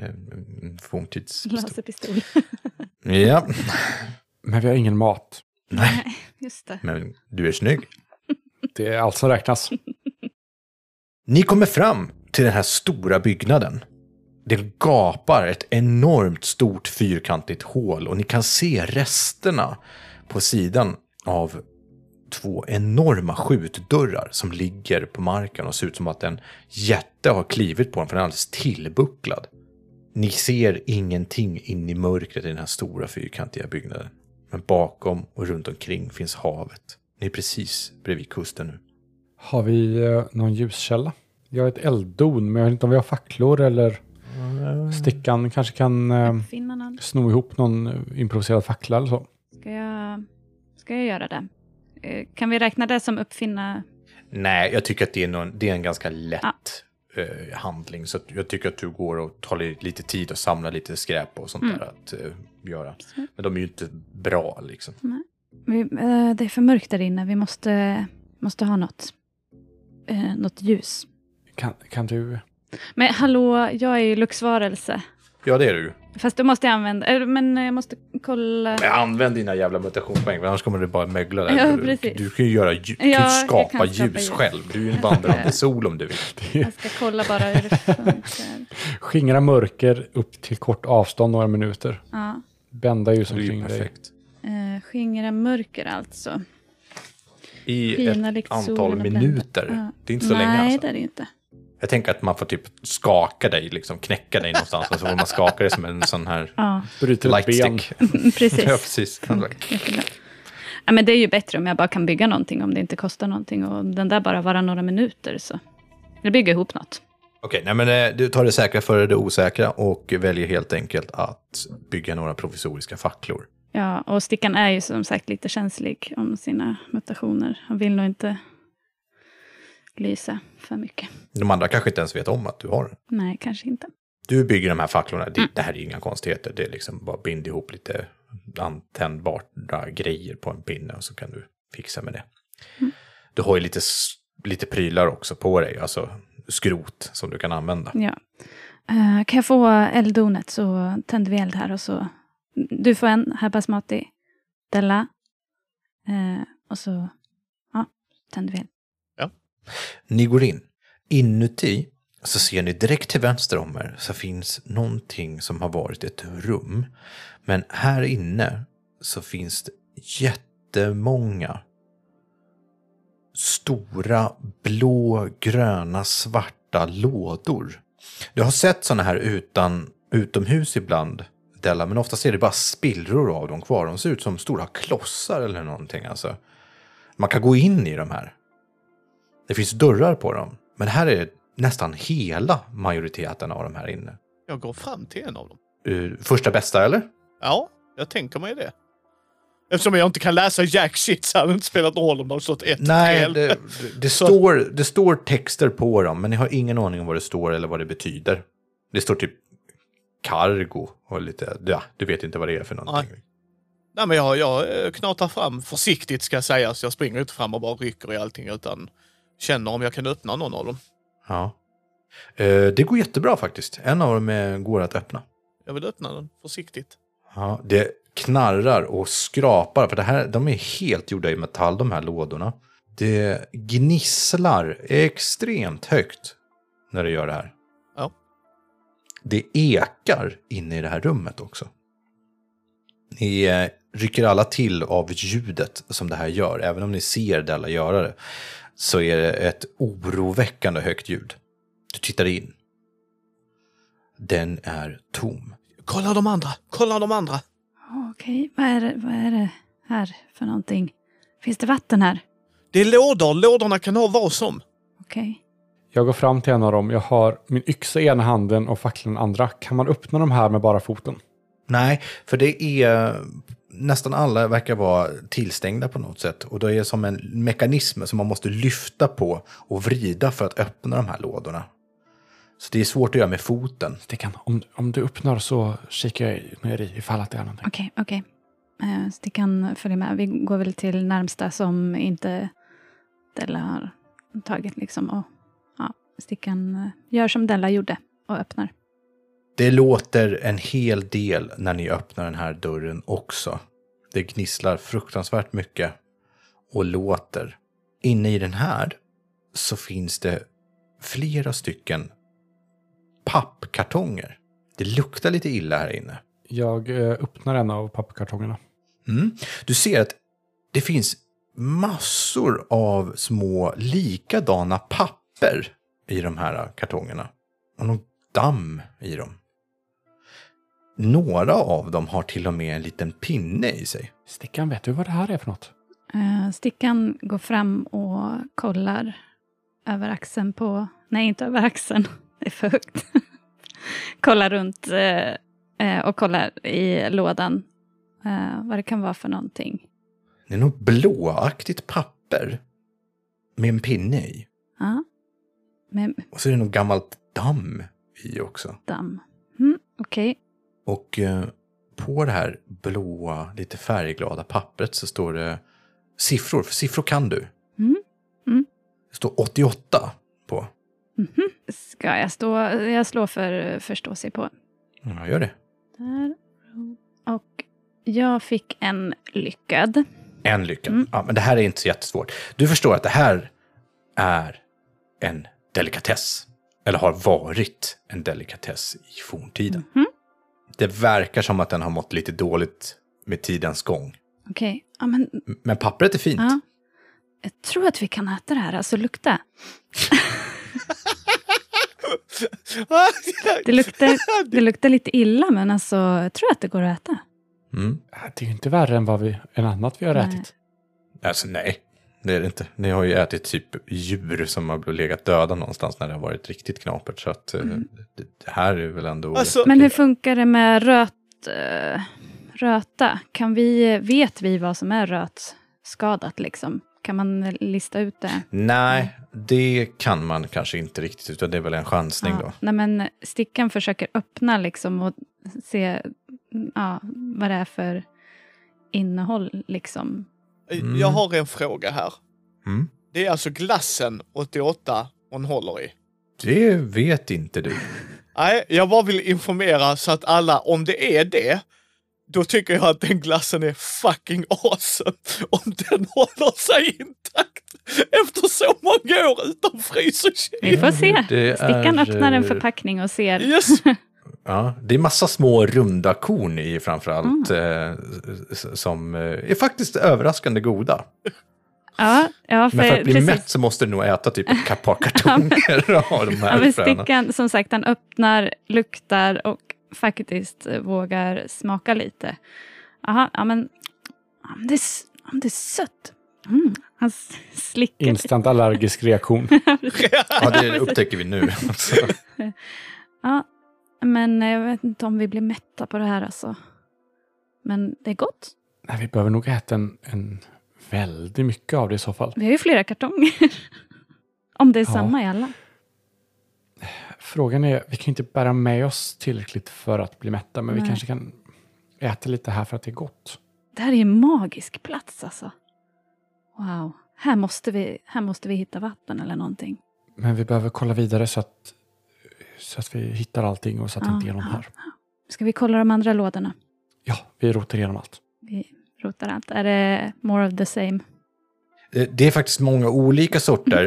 [SPEAKER 1] en forntidspistol.
[SPEAKER 3] Laserpistol.
[SPEAKER 1] Ja,
[SPEAKER 2] Men vi har ingen mat.
[SPEAKER 1] Nej,
[SPEAKER 3] Just det.
[SPEAKER 1] men du är snygg.
[SPEAKER 2] Det är allt som räknas.
[SPEAKER 1] Ni kommer fram till den här stora byggnaden. Det gapar ett enormt stort fyrkantigt hål och ni kan se resterna på sidan av två enorma skjutdörrar som ligger på marken och ser ut som att en jätte har klivit på den för den är alldeles tillbucklad. Ni ser ingenting in i mörkret i den här stora fyrkantiga byggnaden. Men bakom och runt omkring finns havet. Ni är precis bredvid kusten nu.
[SPEAKER 2] Har vi eh, någon ljuskälla? Jag har ett elddon, men jag vet inte om vi har facklor eller Stickan kanske kan eh,
[SPEAKER 3] Finna någon.
[SPEAKER 2] sno ihop någon eh, improviserad fackla eller så.
[SPEAKER 3] Ska jag, ska jag göra det? Eh, Kan vi räkna det som uppfinna?
[SPEAKER 1] Nej, jag tycker att det är, någon, det är en ganska lätt eh, handling. Så att jag tycker att du går och tar lite tid och samlar lite skräp och sånt
[SPEAKER 3] Mm.
[SPEAKER 1] där att eh, göra. Men de är ju inte bra liksom.
[SPEAKER 3] Vi, eh, det är för mörkt där inne. Vi måste, måste ha något. Eh, något ljus.
[SPEAKER 2] Kan, kan du...
[SPEAKER 3] Men hallå, jag är ju luxvarelse.
[SPEAKER 1] Ja, det är du.
[SPEAKER 3] Fast då måste jag använda... eh, Men jag måste kolla...
[SPEAKER 1] Men använd dina jävla mutationspoäng, för annars kommer du bara mögla där.
[SPEAKER 3] Ja,
[SPEAKER 1] du,
[SPEAKER 3] precis.
[SPEAKER 1] du kan ju göra, du kan
[SPEAKER 3] Ja,
[SPEAKER 1] ju
[SPEAKER 3] jag
[SPEAKER 1] skapa
[SPEAKER 3] kan skapa
[SPEAKER 1] ljus
[SPEAKER 3] ljus.
[SPEAKER 1] själv. Du är ju en vandrande sol om du vill.
[SPEAKER 3] Jag ska kolla bara hur det funkar.
[SPEAKER 2] Skingra mörker upp till kort avstånd några minuter.
[SPEAKER 3] Ja.
[SPEAKER 2] Bända ljus
[SPEAKER 1] Det är ju
[SPEAKER 2] omkring dig.
[SPEAKER 1] perfekt.
[SPEAKER 3] Eh, skingra mörker alltså.
[SPEAKER 1] I
[SPEAKER 3] Skina
[SPEAKER 1] ett
[SPEAKER 3] likt
[SPEAKER 1] antal
[SPEAKER 3] solen och blända.
[SPEAKER 1] minuter.
[SPEAKER 3] Ja.
[SPEAKER 1] Det är inte så
[SPEAKER 3] Nej,
[SPEAKER 1] länge alltså.
[SPEAKER 3] det är det inte.
[SPEAKER 1] Jag tänker att man får typ skaka dig, liksom knäcka dig någonstans. Och så får man skaka dig som en sån här
[SPEAKER 3] Ja,
[SPEAKER 2] Bryter ett ben.
[SPEAKER 1] lightstick.
[SPEAKER 3] precis.
[SPEAKER 1] Ja, precis.
[SPEAKER 3] Jättebra. Ja, men det är ju bättre om jag bara kan bygga någonting, om det inte kostar någonting. Och den där bara vara några minuter, så jag bygger ihop något.
[SPEAKER 1] Okej, nej men eh, du tar det säkra före det osäkra och väljer helt enkelt att bygga några provisoriska facklor.
[SPEAKER 3] Ja, och Stickan är ju som sagt lite känslig om sina mutationer. Han vill nog inte lysa för mycket.
[SPEAKER 1] De andra kanske inte ens vet om att du har den.
[SPEAKER 3] Nej, kanske inte.
[SPEAKER 1] Du bygger de här facklorna, det,
[SPEAKER 3] Mm.
[SPEAKER 1] det här är inga konstigheter. Det är liksom bara bind ihop lite antändbara grejer på en pinne och så kan du fixa med det.
[SPEAKER 3] Mm.
[SPEAKER 1] Du har ju lite, s- lite prylar också på dig, alltså skrot som du kan använda.
[SPEAKER 3] Ja. Eh, kan jag få elddonet så tänder vi eld här och så... Du får en här basmati. Della. Eh, och så... Ja, tänder vi eld.
[SPEAKER 1] Ni går in. Inuti så ser ni direkt till vänster om er så finns någonting som har varit ett rum. Men här inne så finns det jättemånga stora blå, gröna, svarta lådor. Du har sett såna här utan, utomhus ibland, Della, men ofta ser det bara spillror av dem kvar. De ser ut som stora klossar eller någonting. Alltså. Man kan gå in i de här. Det finns dörrar på dem. Men här är nästan hela majoriteten av de här inne.
[SPEAKER 4] Jag går fram till en av dem.
[SPEAKER 1] Uh, första bästa, eller?
[SPEAKER 4] Ja, jag tänker mig det. Eftersom jag inte kan läsa jack shit så hade det inte spelat någon roll om de har stått ett
[SPEAKER 1] Nej,
[SPEAKER 4] fel.
[SPEAKER 1] det, det, står, det står texter på dem, men ni har ingen aning om vad det står eller vad det betyder. Det står typ cargo och lite, ja, du vet inte vad det är för någonting.
[SPEAKER 4] Nej. Nej, men jag, jag eh, knatar fram försiktigt ska jag säga, så jag springer inte fram och bara rycker i allting utan känner om jag kan öppna någon av dem.
[SPEAKER 1] Ja. Uh, det går jättebra faktiskt. En av dem är, går att öppna.
[SPEAKER 4] Jag vill öppna den försiktigt.
[SPEAKER 1] Ja, det knarrar och skrapar, för det här, de är helt gjorda i metall, de här lådorna. Det gnisslar extremt högt när det gör det här.
[SPEAKER 4] Ja.
[SPEAKER 1] Det ekar inne i det här rummet också. Ni eh, rycker alla till av ljudet som det här gör. Även om ni ser Della göra det, så är det ett oroväckande högt ljud. Du tittar in. Den är tom.
[SPEAKER 4] Kolla de andra! Kolla de andra!
[SPEAKER 3] Okej, vad, är det, vad är det här för någonting? Finns det vatten här?
[SPEAKER 4] Det är lådor. Lådorna kan ha vad som.
[SPEAKER 3] Okej.
[SPEAKER 2] Jag går fram till en av dem. Jag har min yxa i ena handen och facklan i den andra. Kan man öppna de här med bara foten?
[SPEAKER 1] Nej, för det är nästan alla verkar vara tillstängda på något sätt. Och det är som en mekanism som man måste lyfta på och vrida för att öppna de här lådorna. Så det är svårt att göra med foten.
[SPEAKER 2] Stickan, om, om du öppnar så kikar jag ner i ifall att det är någonting.
[SPEAKER 3] Okej, okej. Eh, Stickan följer med. Vi går väl till närmsta som inte Della har tagit liksom. Och ja, Stickan eh, gör som Della gjorde och öppnar.
[SPEAKER 1] Det låter en hel del när ni öppnar den här dörren också. Det gnisslar fruktansvärt mycket och låter. Inne i den här så finns det flera stycken pappkartonger. Det luktar lite illa här inne.
[SPEAKER 2] Jag eh, öppnar en av pappkartongerna.
[SPEAKER 1] Mm. Du ser att det finns massor av små likadana papper i de här kartongerna. Och någon damm i dem. Några av dem har till och med en liten pinne i sig.
[SPEAKER 2] Stickan, vet du vad det här är för något?
[SPEAKER 3] Uh, Stickan går fram och kollar över axeln på... Nej, inte över axeln. Det är för högt. Kollar runt uh, uh, och kollar i lådan uh, vad det kan vara för någonting.
[SPEAKER 1] Det är något blåaktigt papper med en pinne i.
[SPEAKER 3] Ja. Med
[SPEAKER 1] Och så är det något gammalt damm i också.
[SPEAKER 3] damm. Mm, okej. Okay.
[SPEAKER 1] Och eh, på det här blåa, lite färgglada pappret så står det siffror. För siffror kan du.
[SPEAKER 3] Mm. Mm.
[SPEAKER 1] Det står åttioåtta på.
[SPEAKER 3] Mm-hmm. Ska jag stå... Jag slår för förstå sig på.
[SPEAKER 1] Ja, gör det.
[SPEAKER 3] Där. Och jag fick en lyckad.
[SPEAKER 1] En lyckad.
[SPEAKER 3] Mm.
[SPEAKER 1] Ja, men det här är inte så jättesvårt. Du förstår att det här är en delikatess. Eller har varit en delikatess i forntiden.
[SPEAKER 3] Mm-hmm.
[SPEAKER 1] Det verkar som att den har mått lite dåligt med tidens gång.
[SPEAKER 3] Okej. Okay. Ja, men...
[SPEAKER 1] Men pappret är fint.
[SPEAKER 3] Ja. Jag tror att vi kan äta det här. Alltså lukta. det, luktar, det luktar lite illa, men alltså, jag tror att det går att äta.
[SPEAKER 1] Mm.
[SPEAKER 2] Det är ju inte värre än vad vi, än annat vi har
[SPEAKER 3] Nej.
[SPEAKER 2] ätit.
[SPEAKER 1] Alltså nej, det är det inte. Ni har ju ätit typ djur som har legat döda någonstans när det har varit riktigt knapert. Så att mm. det, det här är väl ändå...
[SPEAKER 4] Alltså,
[SPEAKER 3] men hur funkar det med röt, uh, röta? Kan vi, vet vi vad som är rötskadat liksom? Kan man lista ut det?
[SPEAKER 1] Nej, det kan man kanske inte riktigt, utan det är väl en chansning
[SPEAKER 3] ja.
[SPEAKER 1] då.
[SPEAKER 3] Nej, men Stickan försöker öppna liksom och se ja, vad det är för innehåll liksom.
[SPEAKER 1] Mm.
[SPEAKER 4] Jag har en fråga här.
[SPEAKER 1] Mm.
[SPEAKER 4] Det är alltså glassen åttioåtta hon håller i.
[SPEAKER 1] Det vet inte du.
[SPEAKER 4] Nej, jag bara vill informera så att alla, om det är det, då tycker jag att den glassen är fucking awesome. Om den håller sig intakt efter så många år utan frys och kyl.
[SPEAKER 3] Vi får se.
[SPEAKER 1] Det
[SPEAKER 3] Stickan
[SPEAKER 1] är...
[SPEAKER 3] öppnar en förpackning och ser.
[SPEAKER 4] Yes.
[SPEAKER 1] Ja, det är massa små runda korn i framförallt
[SPEAKER 3] Mm.
[SPEAKER 1] eh, som eh, är faktiskt överraskande goda.
[SPEAKER 3] Ja, ja, för,
[SPEAKER 1] Men för att bli
[SPEAKER 3] precis.
[SPEAKER 1] mätt så måste du nog äta typ ett par kartonger av de här
[SPEAKER 3] Ja, men
[SPEAKER 1] fröna.
[SPEAKER 3] Stickan, som sagt, han öppnar, luktar och faktiskt vågar smaka lite. Aha, ja men om det, om det är sött. Mm, han slickar.
[SPEAKER 2] Instant allergisk reaktion.
[SPEAKER 1] Ja, det upptäcker vi nu.
[SPEAKER 3] Ja, men jag vet inte om vi blir mätta på det här alltså. Men det är gott.
[SPEAKER 2] Nej, vi behöver nog äta en, en väldigt mycket av det i så fall.
[SPEAKER 3] Vi har ju flera kartonger. Om det är
[SPEAKER 2] Ja.
[SPEAKER 3] samma i alla.
[SPEAKER 2] Frågan är, vi kan inte bära med oss tillräckligt för att bli mätta, men
[SPEAKER 3] Nej.
[SPEAKER 2] vi kanske kan äta lite här för att det är gott.
[SPEAKER 3] Det här är en magisk plats alltså. Wow. Här måste vi, här måste vi hitta vatten eller någonting.
[SPEAKER 2] Men vi behöver kolla vidare så att, så att vi hittar allting och så att det
[SPEAKER 3] Ja,
[SPEAKER 2] inte är någon
[SPEAKER 3] ja,
[SPEAKER 2] här.
[SPEAKER 3] ja. Ska vi kolla de andra lådorna?
[SPEAKER 2] Ja, vi rotar igenom allt.
[SPEAKER 3] Vi rotar allt. Är det more of the same?
[SPEAKER 1] Det är faktiskt många olika sorter.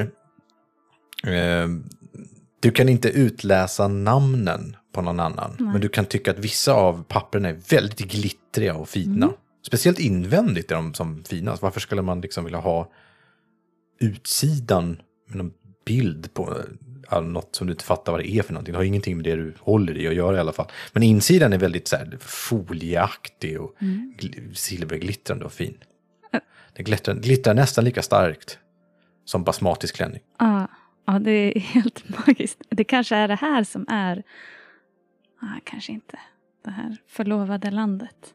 [SPEAKER 1] Eh, Du kan inte utläsa namnen på någon annan.
[SPEAKER 3] Nej.
[SPEAKER 1] Men du kan tycka att vissa av papperna är väldigt glittriga och fina.
[SPEAKER 3] Mm.
[SPEAKER 1] Speciellt invändigt är de som finast. Varför skulle man liksom vilja ha utsidan med någon bild på ja, något som du inte fattar vad det är för någonting. Det har ingenting med det du håller i att göra i alla fall. Men insidan är väldigt så här, folieaktig och
[SPEAKER 3] Mm.
[SPEAKER 1] gl- silverglittrande och fin. Det glittrar, glittrar nästan lika starkt som basmatisk klänning.
[SPEAKER 3] Ja, ja, det är helt magiskt. Det kanske är det här som är... Ah, kanske inte. Det här förlovade landet.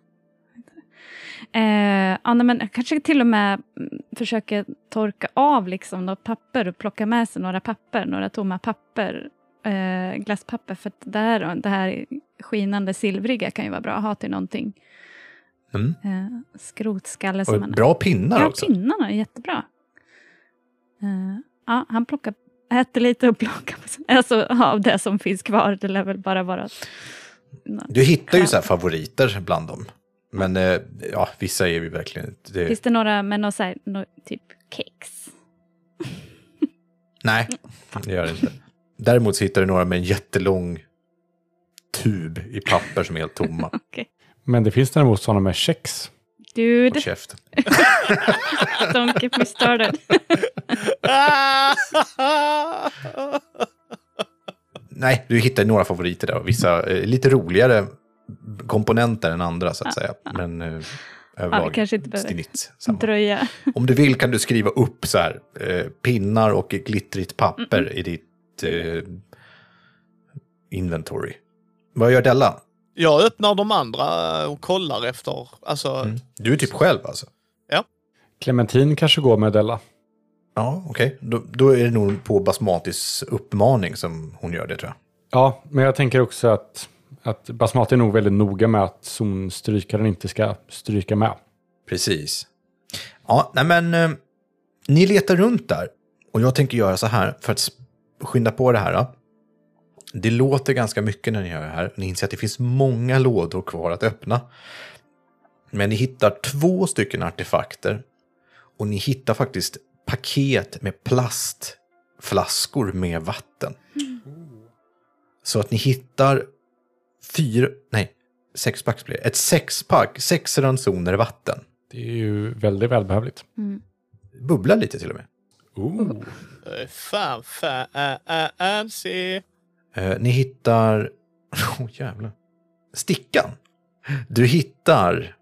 [SPEAKER 3] Eh, ja, nej, men kanske till och med mm, försöka torka av liksom något papper och plocka med sig några papper, några tomma papper, eh, glasspapper, för att det här, det här skinande silvriga kan ju vara bra att ha till någonting.
[SPEAKER 1] Mm.
[SPEAKER 3] Eh, skrotskalle som
[SPEAKER 1] Och
[SPEAKER 3] man...
[SPEAKER 1] bra pinnar
[SPEAKER 3] Ja,
[SPEAKER 1] också.
[SPEAKER 3] pinnarna är jättebra. Eh, ja, han plockar, äter lite och plockar alltså, av det som finns kvar. Det lär väl bara vara...
[SPEAKER 1] Du hittar ju så här favoriter bland dem. Men eh, ja, vissa är vi verkligen... Det...
[SPEAKER 3] Finns det några med någon så här, no, typ kex?
[SPEAKER 1] Nej, det gör det inte. Däremot så hittar du några med en jättelång tub i papper som är helt tomma.
[SPEAKER 3] Okay.
[SPEAKER 2] Men det finns däremot sådana med kex.
[SPEAKER 3] Dude.
[SPEAKER 1] Och käft.
[SPEAKER 3] Don't get me started.
[SPEAKER 1] Nej, du hittar några favoriter där. Och vissa eh, lite roligare komponenter än andra så att
[SPEAKER 3] Ja,
[SPEAKER 1] säga.
[SPEAKER 3] ja.
[SPEAKER 1] Men eh,
[SPEAKER 3] Ja,
[SPEAKER 1] överlag
[SPEAKER 3] vi kanske inte behöver
[SPEAKER 1] snitt samma.
[SPEAKER 3] dröja.
[SPEAKER 1] Om du vill kan du skriva upp så här eh, pinnar och glittrigt papper mm. i ditt eh, inventory. Vad gör Della?
[SPEAKER 4] Jag öppnar de andra och kollar efter, alltså...
[SPEAKER 1] Mm. Du är typ själv alltså?
[SPEAKER 4] Ja.
[SPEAKER 2] Clementine kanske går med Della.
[SPEAKER 1] Ja, okej. Okay. Då, då är det nog på Basmatis uppmaning som hon gör det, tror jag.
[SPEAKER 2] Ja, men jag tänker också att, att Basmati är nog väldigt noga med att zonstrykaren inte ska stryka med.
[SPEAKER 1] Precis. Ja, nej men eh, ni letar runt där. Och jag tänker göra så här för att skynda på det här. Då. Det låter ganska mycket när ni gör det här. Ni inser att det finns många lådor kvar att öppna. Men ni hittar två stycken artefakter. Och ni hittar faktiskt paket med plastflaskor med vatten. Mm. Så att ni hittar fyra, nej, sexpack blir det. Ett sexpack, sex ransoner vatten.
[SPEAKER 2] Det är ju väldigt välbehövligt.
[SPEAKER 3] Mm.
[SPEAKER 1] Bubblar lite till och med.
[SPEAKER 2] Oh.
[SPEAKER 4] Fan, fancy.
[SPEAKER 1] Uh, ni hittar... Åh, oh, jävlar. Stickan. Du hittar...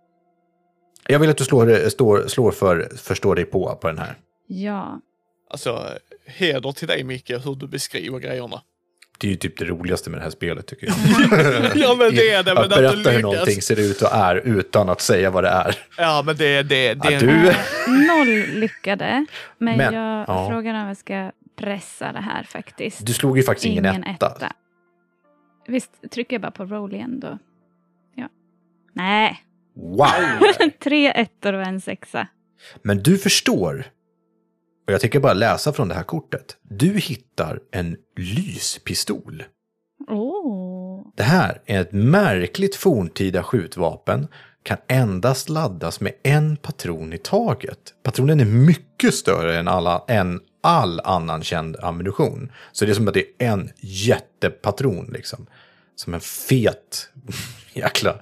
[SPEAKER 1] Jag vill att du slår, slår, slår för förstår dig på på den här.
[SPEAKER 3] Ja.
[SPEAKER 4] Alltså, heder till dig, Micke, hur du beskriver grejerna.
[SPEAKER 1] Det är ju typ det roligaste med det här spelet, tycker jag.
[SPEAKER 4] Ja, men det är det. Men
[SPEAKER 1] att berätta hur någonting ser ut och är utan att säga vad det är.
[SPEAKER 4] Ja, men det är det. det
[SPEAKER 1] ja,
[SPEAKER 4] är
[SPEAKER 1] du...
[SPEAKER 3] äh, noll lyckade. Men,
[SPEAKER 1] men
[SPEAKER 3] jag
[SPEAKER 1] ja.
[SPEAKER 3] frågar om jag ska pressa det här faktiskt.
[SPEAKER 1] Du slog ju faktiskt ingen,
[SPEAKER 3] ingen
[SPEAKER 1] etta.
[SPEAKER 3] etta. Visst, trycker jag bara på roll igen då? Ja. Nej.
[SPEAKER 1] Wow!
[SPEAKER 3] Tre ettor och en sexa.
[SPEAKER 1] Men du förstår, och jag tänker bara läsa från det här kortet. Du hittar en lyspistol.
[SPEAKER 3] Oh.
[SPEAKER 1] Det här är ett märkligt forntida skjutvapen. Kan endast laddas med en patron i taget. Patronen är mycket större än, alla, än all annan känd ammunition. Så det är som att det är en jättepatron liksom. Som en fet jäkla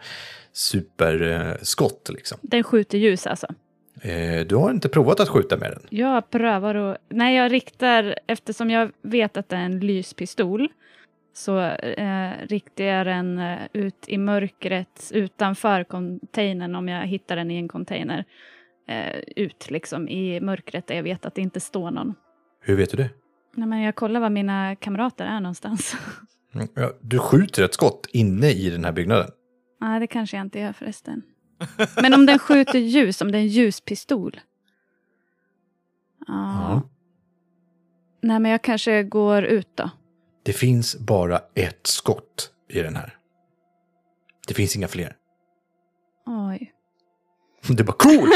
[SPEAKER 1] superskott liksom.
[SPEAKER 3] Den skjuter ljus alltså?
[SPEAKER 1] Eh, du har inte provat att skjuta med den?
[SPEAKER 3] Jag prövar och... Nej, jag riktar... Eftersom jag vet att det är en lyspistol så eh, riktar jag den eh, ut i mörkret utanför containern om jag hittar den i en container. Eh, ut liksom i mörkret där jag vet att det inte står någon.
[SPEAKER 1] Hur vet du det?
[SPEAKER 3] Nej, men jag kollar var mina kamrater är någonstans.
[SPEAKER 1] Ja, du skjuter ett skott inne i den här byggnaden?
[SPEAKER 3] Nej, det kanske jag inte gör förresten. Men om den skjuter ljus, om det är en ljuspistol. Ja.
[SPEAKER 1] Ja.
[SPEAKER 3] Nej, men jag kanske går ut då.
[SPEAKER 1] Det finns bara ett skott i den här. Det finns inga fler.
[SPEAKER 3] Oj.
[SPEAKER 1] Det är bara cool!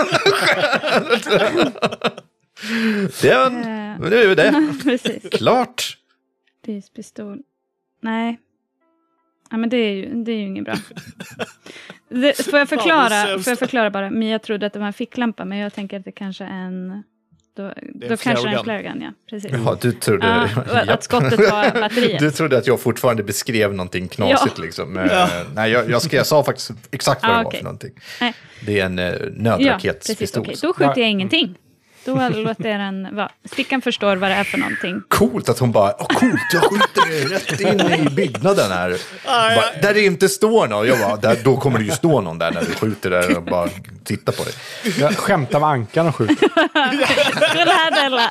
[SPEAKER 1] Den!
[SPEAKER 3] Eh.
[SPEAKER 1] Nu är det.
[SPEAKER 3] Ja, precis.
[SPEAKER 1] Klart!
[SPEAKER 3] Lyspistol. Nej. Ja, men det är ju, det är ju inget bra. Det, får, jag förklara, får jag förklara bara? Mia trodde att det var en ficklampa, men jag tänker att det kanske är en... Då, då kanske en flare gun, ja. Precis.
[SPEAKER 1] Ja, du trodde...
[SPEAKER 3] Ja, att skottet var batteriet.
[SPEAKER 1] Du trodde att jag fortfarande beskrev någonting knasigt
[SPEAKER 3] Ja.
[SPEAKER 1] liksom. Ja. Nej, jag, jag, ska, jag sa faktiskt exakt vad
[SPEAKER 3] Ah,
[SPEAKER 1] det var
[SPEAKER 3] okay.
[SPEAKER 1] för någonting.
[SPEAKER 3] Nej.
[SPEAKER 1] Det är en eh,
[SPEAKER 3] Ja, precis.
[SPEAKER 1] nödraketspistol.
[SPEAKER 3] Okay. Då skjuter jag ingenting. Då låter jag den vara. Stickan förstår vad det är för någonting.
[SPEAKER 1] Coolt att hon bara, åh coolt, jag skjuter rätt in i byggnaden här. Bara, där det inte står någon. Jag bara, där, då kommer det ju stå någon där när du skjuter där och bara titta på det.
[SPEAKER 2] Jag skämtar med ankan och skjuter.
[SPEAKER 3] Kolla här, Della.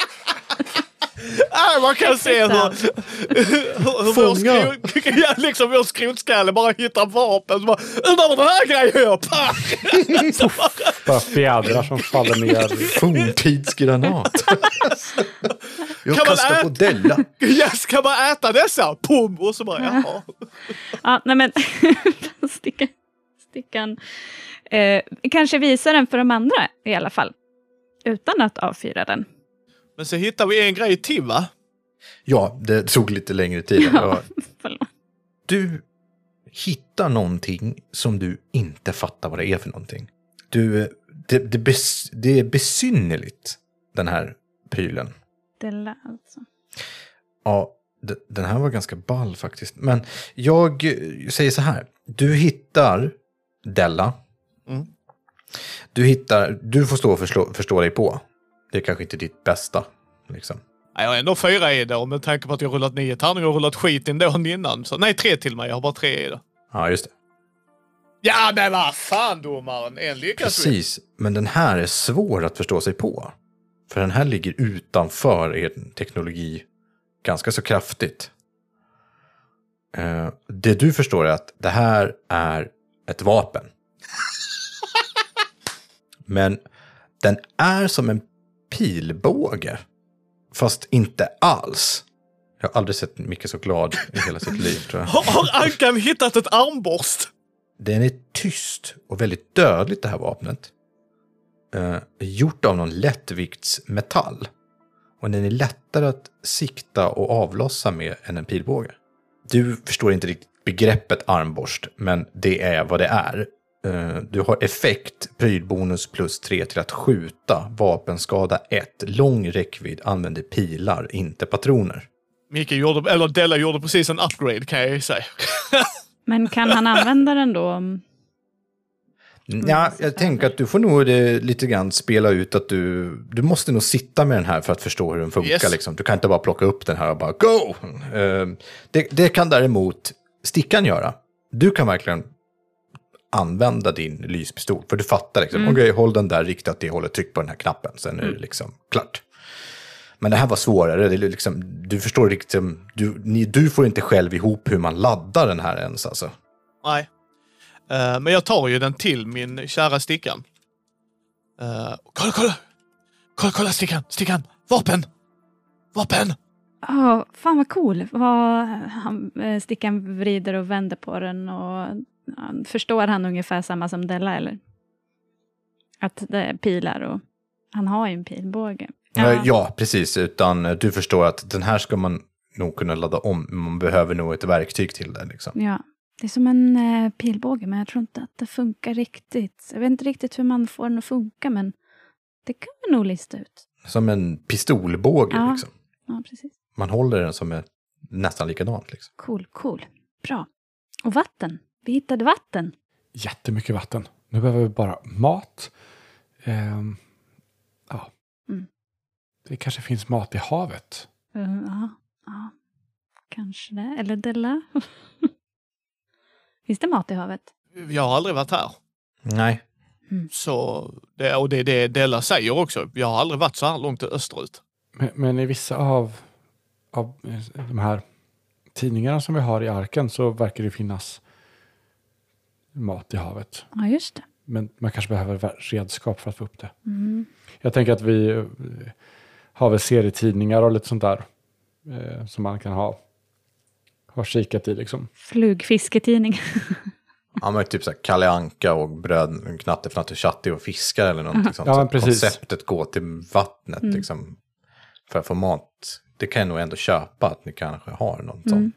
[SPEAKER 4] Ah, man kan se hur, hur, hur vår, skro, ja, liksom vår skrotskalle bara hittar vapen. Så bara, undrar vad den här grejen gör.
[SPEAKER 2] Bara fjädrar som faller ner.
[SPEAKER 1] Forntidsgranat. Jag
[SPEAKER 4] Kan man
[SPEAKER 1] kastar
[SPEAKER 4] äta?
[SPEAKER 1] på Della.
[SPEAKER 4] Yes, kan man äta dessa? Pum! Och så bara, jaha.
[SPEAKER 3] Ja, nej men stickan, stickan eh, kanske visar den för de andra i alla fall. Utan att avfyra den.
[SPEAKER 4] Men så hittar vi en grej till, va?
[SPEAKER 1] Ja, det tog lite längre tid.
[SPEAKER 3] Ja, förlåt.
[SPEAKER 1] Du hittar någonting som du inte fattar vad det är för någonting. Du, det, det, bes, det är besynnerligt, den här prylen.
[SPEAKER 3] Della alltså.
[SPEAKER 1] Ja, d- den här var ganska ball faktiskt. Men jag säger så här. Du hittar Della.
[SPEAKER 4] Mm.
[SPEAKER 1] Du hittar, du får stå och förstå, förstå dig på. Det är kanske inte ditt bästa, liksom.
[SPEAKER 4] Jag har ändå fyra i det, och med tanke på att jag har rullat nio tärningar och rullat skit ändå innan. Så, nej, tre till mig. Jag har bara tre i det.
[SPEAKER 1] Ja, just det.
[SPEAKER 4] Ja, men vad fan, domaren. En lyckas
[SPEAKER 1] Precis, men den här är svår att förstå sig på. För den här ligger utanför er teknologi ganska så kraftigt. Uh, det du förstår är att det här är ett vapen. Men den är som en pilbåge. Fast inte alls. Jag har aldrig sett Micke så glad i hela sitt liv, tror jag.
[SPEAKER 4] Har, har Ankan hittat ett armborst?
[SPEAKER 1] Den är tyst och väldigt dödligt, det här vapnet. Uh, gjort av någon lättviktsmetall. Och den är lättare att sikta och avlossa med än en pilbåge. Du förstår inte riktigt begreppet armborst, men det är vad det är. Uh, du har effekt, prylbonus plus tre till att skjuta, vapenskada ett, lång räckvidd, använder pilar, inte patroner.
[SPEAKER 4] Micke gjorde, eller Della gjorde precis en upgrade, kan jag ju säga.
[SPEAKER 3] Men kan han använda den då?
[SPEAKER 1] Ja, jag tänker att du får nog det, lite grann spela ut att du, du måste nog sitta med den här för att förstå hur den funkar.
[SPEAKER 4] Yes.
[SPEAKER 1] Liksom. Du kan inte bara plocka upp den här och bara go! Uh, det, det kan däremot stickan göra. Du kan verkligen använda din lyspistol. För du fattar liksom, mm. okej, okay, håll den där riktigt åt det hållet, tryck på den här knappen. Sen är det liksom klart. Men det här var svårare. Det är liksom, du förstår riktigt, du, ni, du får inte själv ihop hur man laddar den här ens alltså.
[SPEAKER 4] Nej. Uh, men jag tar ju den till min kära stickan. Uh, kolla, kolla! Kolla, kolla stickan! Stickan! Vapen! Vapen!
[SPEAKER 3] Ja, oh, fan vad cool. Vad, han, stickan vrider och vänder på den och han, förstår han ungefär samma som Della, eller? Att det är pilar och han har ju en pilbåge.
[SPEAKER 1] Ja, ja precis. Utan du förstår att den här ska man nog kunna ladda om. Man behöver nog ett verktyg till det liksom.
[SPEAKER 3] Ja. Det är som en eh, pilbåge, men jag tror inte att det funkar riktigt. Jag vet inte riktigt hur man får den att funka, men det kan man nog lista ut.
[SPEAKER 1] Som en pistolbåge
[SPEAKER 3] ja.
[SPEAKER 1] liksom.
[SPEAKER 3] Ja, precis.
[SPEAKER 1] Man håller den som är nästan likadant liksom.
[SPEAKER 3] Cool, cool. Bra. Och vatten. Vi hittade vatten.
[SPEAKER 2] Jättemycket vatten. Nu behöver vi bara mat. Ehm, ja.
[SPEAKER 3] Mm.
[SPEAKER 2] Det kanske finns mat i havet.
[SPEAKER 3] Uh, ja, ja. Kanske det. Eller Della. Finns det mat i havet?
[SPEAKER 4] Jag har aldrig varit här.
[SPEAKER 1] Nej.
[SPEAKER 3] Mm.
[SPEAKER 4] Så det, och det är det Della säger också. Jag har aldrig varit så här långt österut.
[SPEAKER 2] Men, men i vissa av, av de här tidningarna som vi har i arken så verkar det finnas mat i havet.
[SPEAKER 3] Ja, just det.
[SPEAKER 2] Men man kanske behöver redskap för att få upp det.
[SPEAKER 3] Mm.
[SPEAKER 2] Jag tänker att vi har väl serietidningar och lite sånt där eh, som man kan ha har kikat i liksom.
[SPEAKER 3] Flugfisketidning.
[SPEAKER 1] Ja, men typ så här Kalle Anka och bröd, knatte, fnatte, chatte och fiskar eller någonting sånt.
[SPEAKER 2] Ja,
[SPEAKER 1] så
[SPEAKER 2] precis.
[SPEAKER 1] Konceptet går till vattnet
[SPEAKER 3] mm.
[SPEAKER 1] liksom, för att få mat. Det kan jag nog ändå köpa att ni kanske har något
[SPEAKER 3] mm.
[SPEAKER 1] sånt.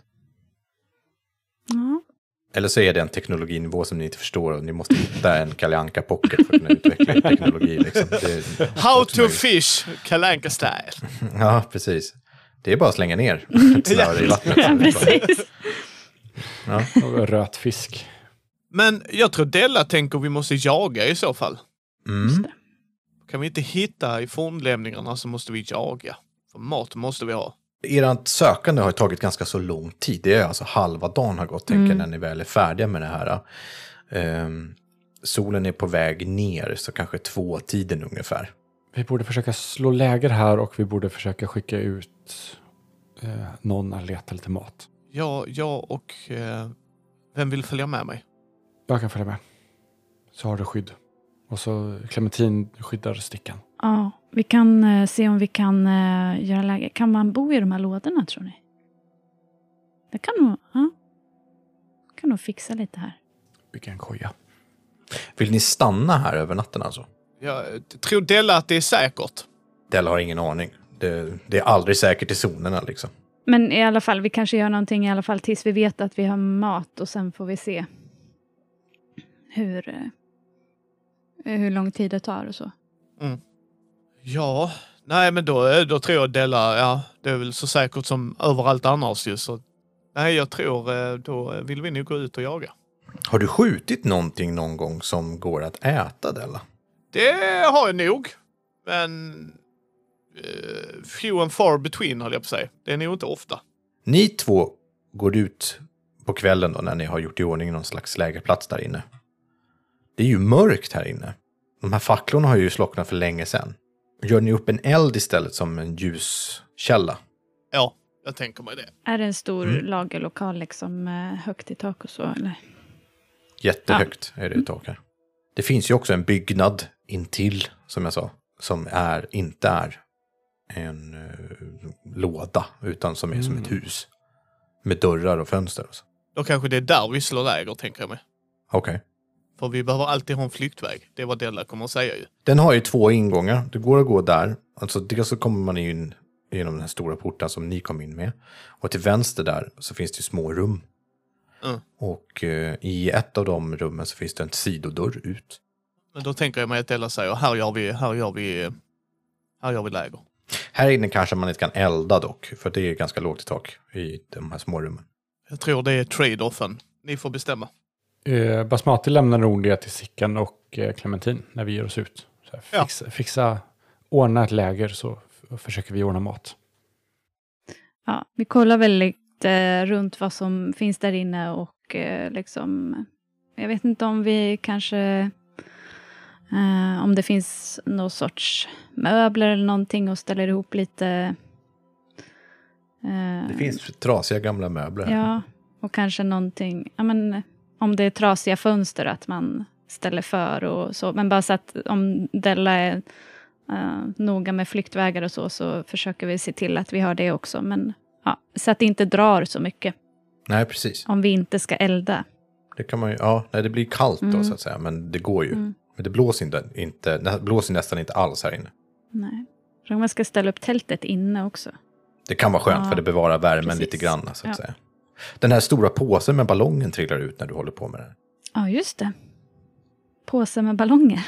[SPEAKER 3] Ja.
[SPEAKER 1] Eller så är det en teknologinivå som ni inte förstår och ni måste hitta en Kalle Anka pocket för att kunna utveckla en teknologi. Liksom. Det,
[SPEAKER 4] How to fish Kalle Anka style.
[SPEAKER 1] Ja, precis. Det är bara att slänga ner ett snöre i vattnet.
[SPEAKER 3] Ja, precis.
[SPEAKER 2] Ja. Och röt fisk.
[SPEAKER 4] Men jag tror Della tänker vi måste jaga i så fall.
[SPEAKER 1] Mm.
[SPEAKER 4] Kan vi inte hitta i fornlämningarna så måste vi jaga. För mat måste vi ha.
[SPEAKER 1] Ert sökande har tagit ganska så lång tid. Det är alltså halva dagen har gått, tänker mm. när ni väl är färdiga med det här. Um, solen är på väg ner, så kanske två tiden ungefär.
[SPEAKER 2] Vi borde försöka slå läger här och vi borde försöka skicka ut eh, någon att leta lite mat.
[SPEAKER 4] Ja, jag och... Eh, vem vill följa med mig?
[SPEAKER 2] Jag kan följa med. Så har du skydd. Och så Clementin skyddar stickan.
[SPEAKER 3] Ja, vi kan uh, se om vi kan uh, göra läge. Kan man bo i de här lådorna, tror ni? Det kan nog, ja. Kan nog fixa lite här.
[SPEAKER 2] Bygga en koja.
[SPEAKER 1] Vill ni stanna här över natten alltså?
[SPEAKER 4] Jag tror Della att det är säkert.
[SPEAKER 1] Della har ingen aning. Det, det är aldrig säkert i zonerna liksom.
[SPEAKER 3] Men i alla fall, vi kanske gör någonting i alla fall tills vi vet att vi har mat. Och sen får vi se hur, eh, hur lång tid det tar och så.
[SPEAKER 4] Mm. Ja, nej men då, då tror jag Della, ja, det är väl så säkert som överallt annars ju. Så, nej, jag tror eh, då vill vi nog gå ut och jaga.
[SPEAKER 1] Har du skjutit någonting någon gång som går att äta, Della?
[SPEAKER 4] Det har jag nog. Men uh, few and far between, höll jag på att säga. Det är nog inte ofta.
[SPEAKER 1] Ni två går ut på kvällen då när ni har gjort i ordning någon slags lägerplats där inne. Det är ju mörkt här inne. De här facklorna har ju slocknat för länge sedan. Gör ni upp en eld istället som en ljuskälla?
[SPEAKER 4] Ja, jag tänker mig det.
[SPEAKER 3] Är det en stor
[SPEAKER 1] Mm.
[SPEAKER 3] lagerlokal liksom eh, högt i tak och så? Eller?
[SPEAKER 1] Jättehögt är det i tak här. Det finns ju också en byggnad intill, som jag sa, som är, inte är en uh, låda, utan som är som ett hus. Med dörrar och fönster och så.
[SPEAKER 4] Då kanske det är där vi slår läger, tänker jag mig.
[SPEAKER 1] Okej.
[SPEAKER 4] För vi behöver alltid ha en flyktväg. Det är vad Della kommer att säga ju.
[SPEAKER 1] Den har ju två ingångar. Det går att gå där. Alltså dels så kommer man in genom den här stora porten som ni kom in med. Och till vänster där så finns det ju små rum.
[SPEAKER 4] Mm.
[SPEAKER 1] Och eh, i ett av de rummen så finns det en sidodörr ut.
[SPEAKER 4] Men då tänker jag mig att Della säger, här gör vi, här gör vi, här gör vi läger.
[SPEAKER 1] Här inne kanske man inte kan elda dock. För det är ganska lågt i tak i de här små rummen.
[SPEAKER 4] Jag tror det är trade-offen. Ni får bestämma.
[SPEAKER 2] Eh, Basmati lämnar nog det till Sickan och eh, Clementin när vi ger oss ut. Så här, fixa, fixa, ordna ett läger så f- försöker vi ordna mat.
[SPEAKER 3] Ja, vi kollar väl lite runt vad som finns där inne och eh, liksom, jag vet inte om vi kanske, eh, om det finns någon sorts möbler eller någonting och ställer ihop lite. Eh,
[SPEAKER 1] Det finns trasiga gamla möbler.
[SPEAKER 3] Ja, och kanske någonting, ja men om det är trasiga fönster att man ställer för och så, men bara så att om Della är uh, noga med flyktvägar och så, så försöker vi se till att vi har det också, men ja, så att det inte drar så mycket
[SPEAKER 1] Nej, precis.
[SPEAKER 3] om vi inte ska elda.
[SPEAKER 1] Det kan man ju, ja, nej, det blir kallt då
[SPEAKER 3] Mm.
[SPEAKER 1] så att säga, men det går ju.
[SPEAKER 3] Mm.
[SPEAKER 1] Men det blåser inte, inte, det blåser nästan inte alls här inne.
[SPEAKER 3] Nej. Så man ska ställa upp tältet inne också.
[SPEAKER 1] Det kan vara skönt
[SPEAKER 3] Ja,
[SPEAKER 1] för det bevarar värmen
[SPEAKER 3] precis.
[SPEAKER 1] lite grann så att
[SPEAKER 3] Ja.
[SPEAKER 1] säga. Den här stora påsen med ballongen trillar ut när du håller på med det.
[SPEAKER 3] Ja, just det. Påse med ballonger.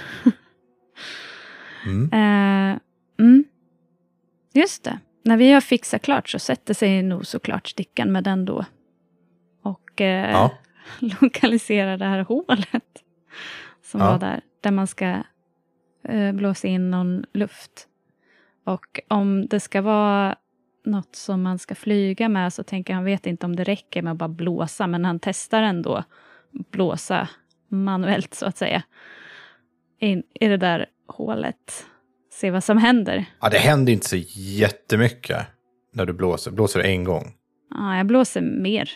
[SPEAKER 1] Mm.
[SPEAKER 3] Eh, mm. Just det. När vi har fixat klart så sätter sig nog såklart Stickan med den då. Och eh,
[SPEAKER 1] Ja.
[SPEAKER 3] lokaliserar det här hålet som
[SPEAKER 1] Ja.
[SPEAKER 3] var där. Där man ska eh, blåsa in någon luft. Och om det ska vara något som man ska flyga med så tänker han vet inte om det räcker med att bara blåsa. Men han testar ändå blåsa manuellt så att säga. In i det där hålet. Se vad som händer.
[SPEAKER 1] Ja, det händer inte så jättemycket när du blåser. Blåser en gång.
[SPEAKER 3] Ja, jag blåser mer.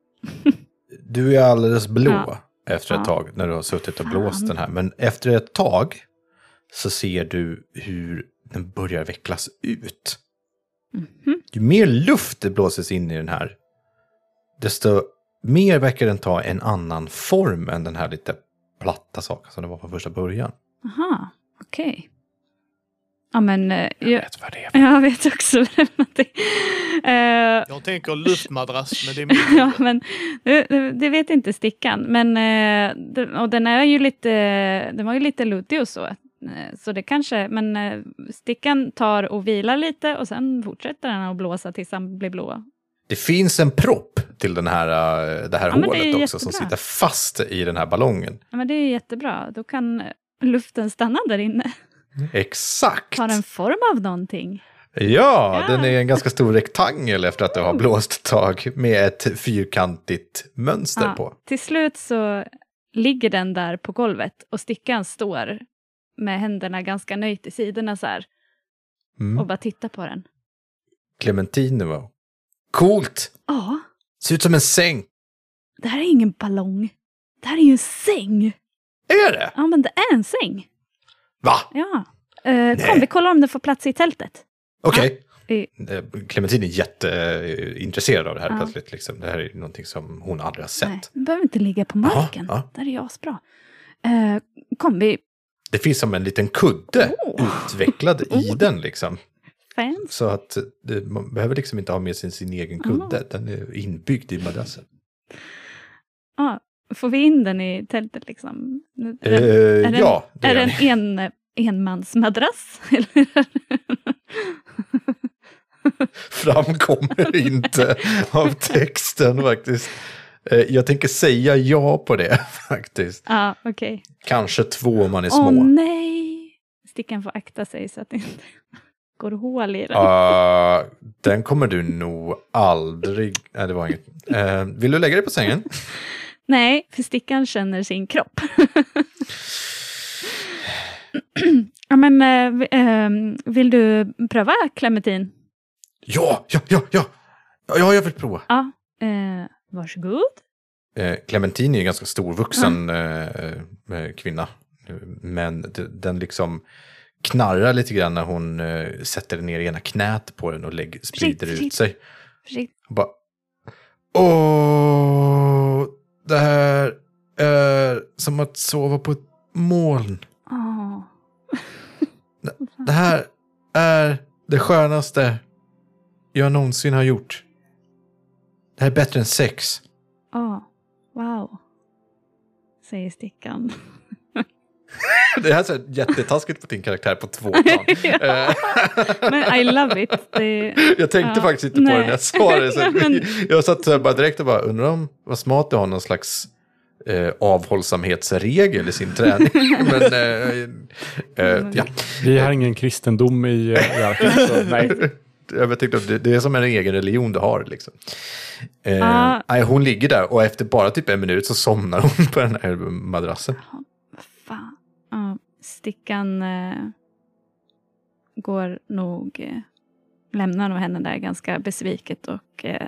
[SPEAKER 1] Du är alldeles blå
[SPEAKER 3] Ja.
[SPEAKER 1] efter ett
[SPEAKER 3] Ja.
[SPEAKER 1] tag när du har suttit och
[SPEAKER 3] Fan.
[SPEAKER 1] blåst den här. Men efter ett tag så ser du hur den börjar vecklas ut.
[SPEAKER 3] Mhm.
[SPEAKER 1] Ju mer luft det blåses in i den här, desto mer verkar den ta en annan form än den här lite platta saken som det var från första början.
[SPEAKER 3] Aha, okej. Ja, men eh,
[SPEAKER 2] Jag
[SPEAKER 3] jag,
[SPEAKER 2] vet vad det är.
[SPEAKER 3] jag vet också vad det är för någonting. Eh,
[SPEAKER 4] Jag tänker luftmadrass, men det är mycket.
[SPEAKER 3] ja, men det, det- det vet inte Stickan. Men, eh, det- och den är ju lite, den var ju lite luddig och så. Eh, Så det kanske, men eh, Stickan tar och vilar lite och sen fortsätter den att blåsa tills han blir blå.
[SPEAKER 1] Det finns en propp till den här, äh, det här
[SPEAKER 3] Ja, men det är
[SPEAKER 1] hålet också som
[SPEAKER 3] jättebra.
[SPEAKER 1] sitter fast i den här ballongen.
[SPEAKER 3] Ja, men det är jättebra. Då kan luften stanna där inne.
[SPEAKER 1] Exakt!
[SPEAKER 3] Har en form av någonting.
[SPEAKER 1] Ja,
[SPEAKER 3] Ja.
[SPEAKER 1] den är en ganska stor rektangel efter att du har blåst ett tag med ett fyrkantigt mönster
[SPEAKER 3] Ja,
[SPEAKER 1] på.
[SPEAKER 3] till slut så ligger den där på golvet och Stickan står med händerna ganska nöjt i sidorna så här
[SPEAKER 1] Mm.
[SPEAKER 3] och bara tittar på den.
[SPEAKER 1] Clementine var coolt!
[SPEAKER 3] Ja,
[SPEAKER 1] Ser ut som en säng.
[SPEAKER 3] det här är ingen ballong. Det här är ju en säng.
[SPEAKER 1] Är det?
[SPEAKER 3] Ja, men det är en säng.
[SPEAKER 1] Va?
[SPEAKER 3] Ja. Eh, kom, vi kollar om den får plats i tältet.
[SPEAKER 1] Okej.
[SPEAKER 3] I-
[SPEAKER 1] Eh, Clementine är jätteintresserad av det här
[SPEAKER 3] Ja.
[SPEAKER 1] plötsligt. Liksom. Det här är någonting som hon aldrig har sett.
[SPEAKER 3] Nej, den behöver inte ligga på marken.
[SPEAKER 1] Ja, ja.
[SPEAKER 3] Där är jag asbra. Eh, kom, vi...
[SPEAKER 1] Det finns som en liten kudde
[SPEAKER 3] Oh.
[SPEAKER 1] utvecklad i
[SPEAKER 3] Oh.
[SPEAKER 1] den liksom.
[SPEAKER 3] Fancy.
[SPEAKER 1] Så att det, man behöver liksom inte ha med sin, sin egen kudde. Mm. Den är inbyggd i madrassen.
[SPEAKER 3] Ja, får vi in den i tältet liksom? Är
[SPEAKER 1] den, uh,
[SPEAKER 3] är
[SPEAKER 1] ja,
[SPEAKER 3] det är, är den en enmansmadrass?
[SPEAKER 1] Framkommer inte av texten faktiskt. Jag tänker säga ja på det faktiskt.
[SPEAKER 3] Ja, okej. Okay.
[SPEAKER 1] Kanske två om man är små.
[SPEAKER 3] Åh nej! Stickan får akta sig så att det inte går hål i den.
[SPEAKER 1] Uh, den kommer du nog aldrig... Nej, det var inget. Uh, vill du lägga dig på sängen?
[SPEAKER 3] Nej, för Stickan känner sin kropp. Ja, men uh, vill du pröva Clementin?
[SPEAKER 1] Ja, ja, ja, ja. Ja, jag vill prova.
[SPEAKER 3] Ja, uh, varsågod.
[SPEAKER 1] Uh, Clementin är en ganska storvuxen uh. Uh, kvinna. Men d- den liksom knarrar lite grann när hon uh, sätter ner ena knät på den och lägger, sprider
[SPEAKER 3] Försikt,
[SPEAKER 1] ut sig.
[SPEAKER 3] Försikt.
[SPEAKER 1] Och bara, åh, det här är som att sova på ett moln.
[SPEAKER 3] Oh.
[SPEAKER 1] det, det här är det skönaste jag någonsin har gjort. Det här är bättre än sex.
[SPEAKER 3] Oh, wow. Säger Stickan.
[SPEAKER 1] Det här är så jättetaskigt på din karaktär på två plan.
[SPEAKER 3] Ja, men I love it. Det,
[SPEAKER 1] jag tänkte
[SPEAKER 3] ja,
[SPEAKER 1] faktiskt inte
[SPEAKER 3] nej.
[SPEAKER 1] på det när jag sa det. Så
[SPEAKER 3] men,
[SPEAKER 1] jag satt så här bara direkt och bara undrar om vad smart du har någon slags eh, avhållsamhetsregel i sin träning. Men eh, eh, ja.
[SPEAKER 2] Vi har ingen kristendom i Arken, så nej.
[SPEAKER 1] Jag tänkte att det, det är som en egen religion du har liksom. Eh,
[SPEAKER 3] ah.
[SPEAKER 1] nej, hon ligger där och efter bara typ en minut så somnar hon på den här madrassen.
[SPEAKER 3] Fan. Ja, Stickan eh, går nog, eh, lämnar nog henne där ganska besviket och eh,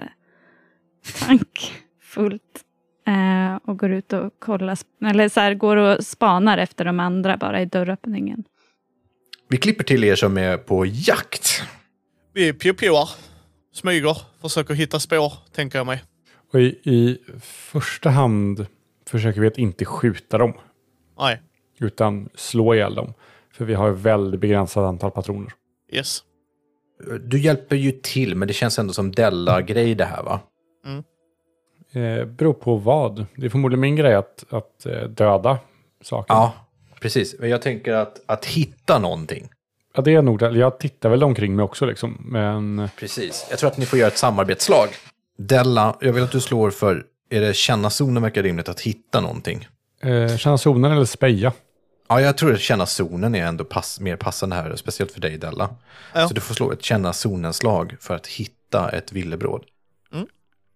[SPEAKER 3] tankfullt eh, och går ut och kollar, eller så här, går och spanar efter de andra bara i dörröppningen.
[SPEAKER 1] Vi klipper till er som är på jakt.
[SPEAKER 4] Vi pjopjoar, smyger, försöker hitta spår, tänker jag mig.
[SPEAKER 2] Och i, i första hand försöker vi att inte skjuta dem.
[SPEAKER 4] Nej.
[SPEAKER 2] Utan slå ihjäl dem. För vi har ett väldigt begränsat antal patroner.
[SPEAKER 4] Yes.
[SPEAKER 1] Du hjälper ju till, men det känns ändå som Della-grej det här, va?
[SPEAKER 4] Mm.
[SPEAKER 2] Eh, beror på vad. Det är förmodligen min grej att, att eh, döda saker.
[SPEAKER 1] Ja, precis. Jag tänker att, att hitta någonting.
[SPEAKER 2] Ja, det är nog det. Jag tittar väl omkring mig också liksom. Men...
[SPEAKER 1] Precis. Jag tror att ni får göra ett samarbetslag. Della, jag vill att du slår för, är det känna zonen verkar rimligt att hitta någonting?
[SPEAKER 2] Eh, känna zonen eller speja?
[SPEAKER 1] Ja, jag tror att känna zonen är ändå pass, mer passande här, speciellt för dig, Della.
[SPEAKER 4] Ja.
[SPEAKER 1] Så du får slå ett känna zonen-slag för att hitta ett villebråd.
[SPEAKER 4] Mm.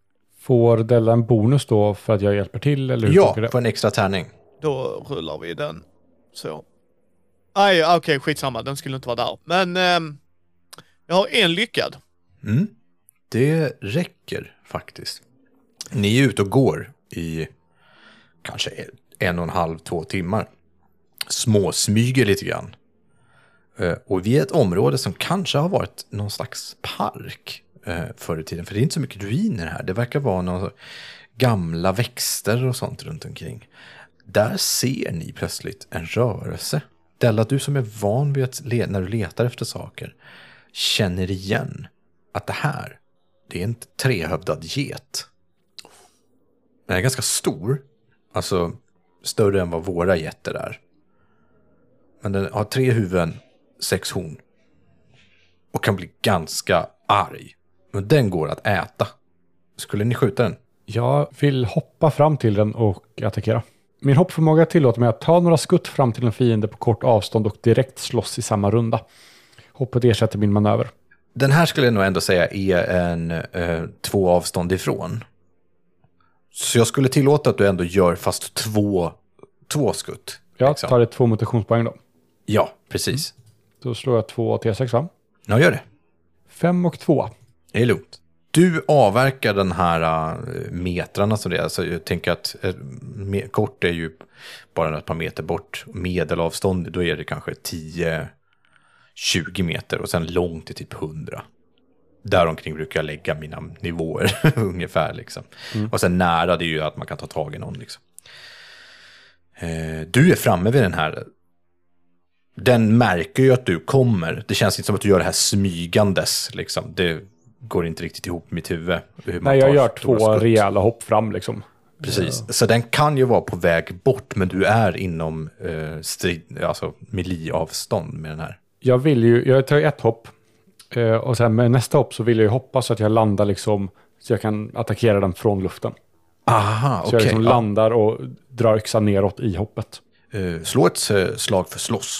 [SPEAKER 2] Får Della en bonus då för att jag hjälper till? Eller hur
[SPEAKER 1] Ja,
[SPEAKER 2] funkar det?
[SPEAKER 1] för en extra tärning.
[SPEAKER 4] Då rullar vi den. Så. Nej, okej, okay, skitsamma. Den skulle inte vara där. Men ehm, jag har en lyckad.
[SPEAKER 1] Mm. Det räcker faktiskt. Ni är ute och går i kanske en och en halv, två timmar. Småsmyger lite grann. Och vi är ett område som kanske har varit någon slags park förr i tiden. För det är inte så mycket ruiner här. Det verkar vara några gamla växter och sånt runt omkring. Där ser ni plötsligt en rörelse. Della, du som är van vid att le- när du letar efter saker känner igen att det här, det är en trehövdad get. Den är ganska stor. Alltså större än vad våra getter är. Men den har tre huvuden, sex horn. Och kan bli ganska arg. Men den går att äta. Skulle ni skjuta den?
[SPEAKER 2] Jag vill hoppa fram till den och attackera. Min hoppförmåga tillåter mig att ta några skutt fram till en fiende på kort avstånd och direkt slåss i samma runda. Hoppet ersätter min manöver.
[SPEAKER 1] Den här skulle jag nog ändå säga är en eh, två avstånd ifrån. Så jag skulle tillåta att du ändå gör fast två, två skutt.
[SPEAKER 2] Jag
[SPEAKER 1] liksom.
[SPEAKER 2] tar ett två mutationspoäng då.
[SPEAKER 1] Ja, precis.
[SPEAKER 2] Då slår jag två T sex va?
[SPEAKER 1] Ja, gör det.
[SPEAKER 2] Fem och två.
[SPEAKER 1] Det är lugnt. Du avverkar den här uh, metrarna som det är. Alltså, jag tänker att uh, me- kort är ju bara ett par meter bort. Medelavstånd, då är det kanske tio tjugo meter. Och sen långt är typ hundra. Däromkring brukar jag lägga mina nivåer ungefär. Liksom. Mm. Och sen nära det är ju att man kan ta tag i någon. Liksom. Uh, du är framme vid den här Den märker ju att du kommer. Det känns inte som att du gör det här smygandes. Liksom. Det går inte riktigt ihop med mitt huvud. Hur man
[SPEAKER 2] Nej, jag
[SPEAKER 1] tar
[SPEAKER 2] gör
[SPEAKER 1] stora
[SPEAKER 2] två
[SPEAKER 1] skott.
[SPEAKER 2] rejäla hopp fram liksom.
[SPEAKER 1] Precis. Så den kan ju vara på väg bort, men du är inom eh, strid, alltså miliavstånd med den här.
[SPEAKER 2] Jag vill ju, jag tar ett hopp. Eh, och sen med nästa hopp så vill jag ju hoppas så att jag landar liksom, så jag kan attackera den från luften.
[SPEAKER 1] Aha,
[SPEAKER 2] Så
[SPEAKER 1] okej.
[SPEAKER 2] jag liksom
[SPEAKER 1] Ja.
[SPEAKER 2] landar och drar yxan neråt i hoppet.
[SPEAKER 1] Eh, slå ett eh, slag för slåss.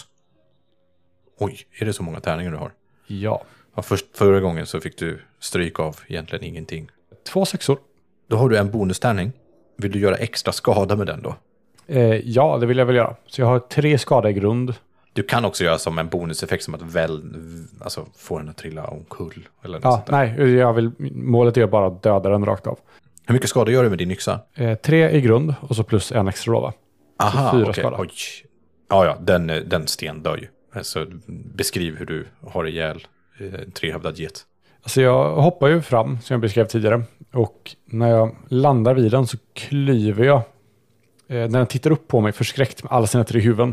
[SPEAKER 1] Oj, är det så många tärningar du har?
[SPEAKER 2] Ja.
[SPEAKER 1] Ja, först, förra gången så fick du stryk av egentligen ingenting.
[SPEAKER 2] Två sexor.
[SPEAKER 1] Då har du en bonustärning. Vill du göra extra skada med den då?
[SPEAKER 2] Eh, ja, det vill jag väl göra. Så jag har tre skada i grund.
[SPEAKER 1] Du kan också göra som en bonuseffekt som att väl, alltså, få den att trilla omkull. Eller något
[SPEAKER 2] Ja,
[SPEAKER 1] sånt där.
[SPEAKER 2] nej, jag vill, målet är bara att döda den rakt av.
[SPEAKER 1] Hur mycket skada gör du med din yxa?
[SPEAKER 2] Eh, tre i grund och så plus en extra då, va?
[SPEAKER 1] Aha,
[SPEAKER 2] fyra
[SPEAKER 1] okej.
[SPEAKER 2] skada.
[SPEAKER 1] Oj. Ja, ja, den, den sten dör ju. Alltså, beskriv hur du har ihjäl eh, en trehövdad get.
[SPEAKER 2] Alltså jag hoppar ju fram, som jag beskrev tidigare. Och när jag landar vid den så klyver jag. Eh, när den tittar upp på mig förskräckt med alla sina tre huvuden.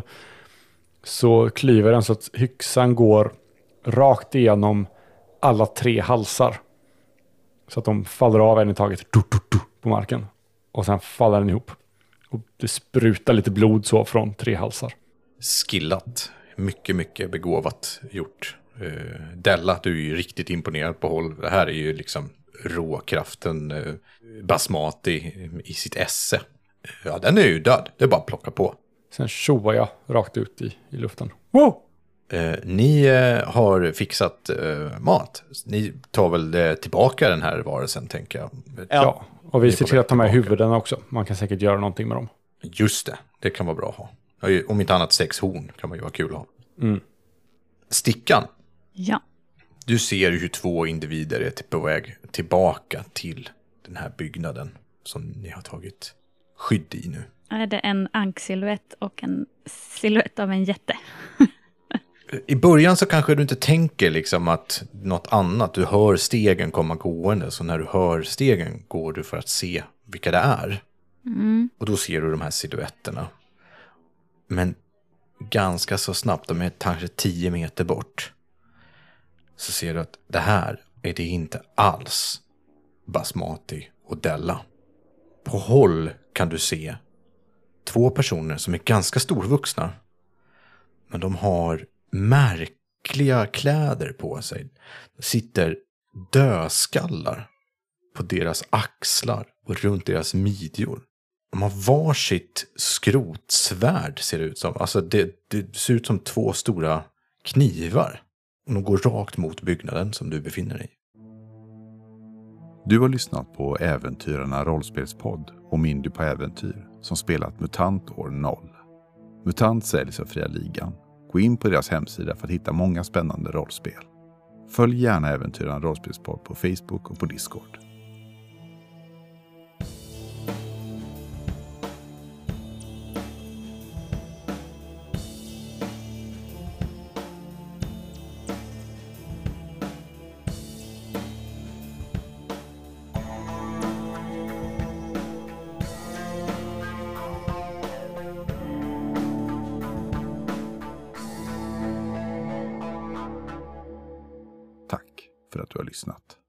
[SPEAKER 2] Så klyver den så att yxan går rakt igenom alla tre halsar. Så att de faller av en i taget du, du, du, på marken. Och sen faller den ihop. Och det sprutar lite blod så från tre halsar.
[SPEAKER 1] Skillat. Mycket, mycket begåvat gjort. Uh, Della, du är ju riktigt imponerad på håll. Det här är ju liksom råkraften uh, basmati i sitt esse. Ja, den är ju död. Det är bara att plocka på.
[SPEAKER 2] Sen tjoar jag rakt ut i, i luften. Wow!
[SPEAKER 1] Uh, ni uh, har fixat uh, mat. Ni tar väl uh, tillbaka den här varelsen, tänker jag.
[SPEAKER 4] Ja.
[SPEAKER 2] Ja, och vi
[SPEAKER 1] Ni är
[SPEAKER 2] ser
[SPEAKER 1] på
[SPEAKER 2] till
[SPEAKER 1] väg
[SPEAKER 2] att ta med
[SPEAKER 1] tillbaka.
[SPEAKER 2] huvudena också. Man kan säkert göra någonting med dem.
[SPEAKER 1] Just det, det kan vara bra att ha. Ja, om inte annat sex horn kan man ju vara kul att ha.
[SPEAKER 2] Mm.
[SPEAKER 1] Stickan,
[SPEAKER 3] Ja.
[SPEAKER 1] du ser hur två individer är på väg tillbaka till den här byggnaden som ni har tagit skydd i nu.
[SPEAKER 3] Är det en anksilhuett och en silhuett av en jätte?
[SPEAKER 1] I början så kanske du inte tänker liksom att något annat, du hör stegen komma gående, så när du hör stegen går du för att se vilka det är.
[SPEAKER 3] Mm.
[SPEAKER 1] Och då ser du de här silhuetterna. Men ganska så snabbt, de är kanske tio meter bort, så ser du att det här är det inte alls Basmati och Della. På håll kan du se två personer som är ganska storvuxna, men de har märkliga kläder på sig. Det sitter dödskallar på deras axlar och runt deras midjor. De har varsitt skrotsvärd, ser det ut som. Alltså det, det ser ut som två stora knivar. Och de går rakt mot byggnaden som du befinner dig i.
[SPEAKER 5] Du har lyssnat på Äventyrarna rollspelspodd om Indy på äventyr som spelat MUTANT år noll. MUTANT säljs av Fria Ligan. Gå in på deras hemsida för att hitta många spännande rollspel. Följ gärna Äventyrarna rollspelspodd på Facebook och på Discord. Tack för att du har lyssnat.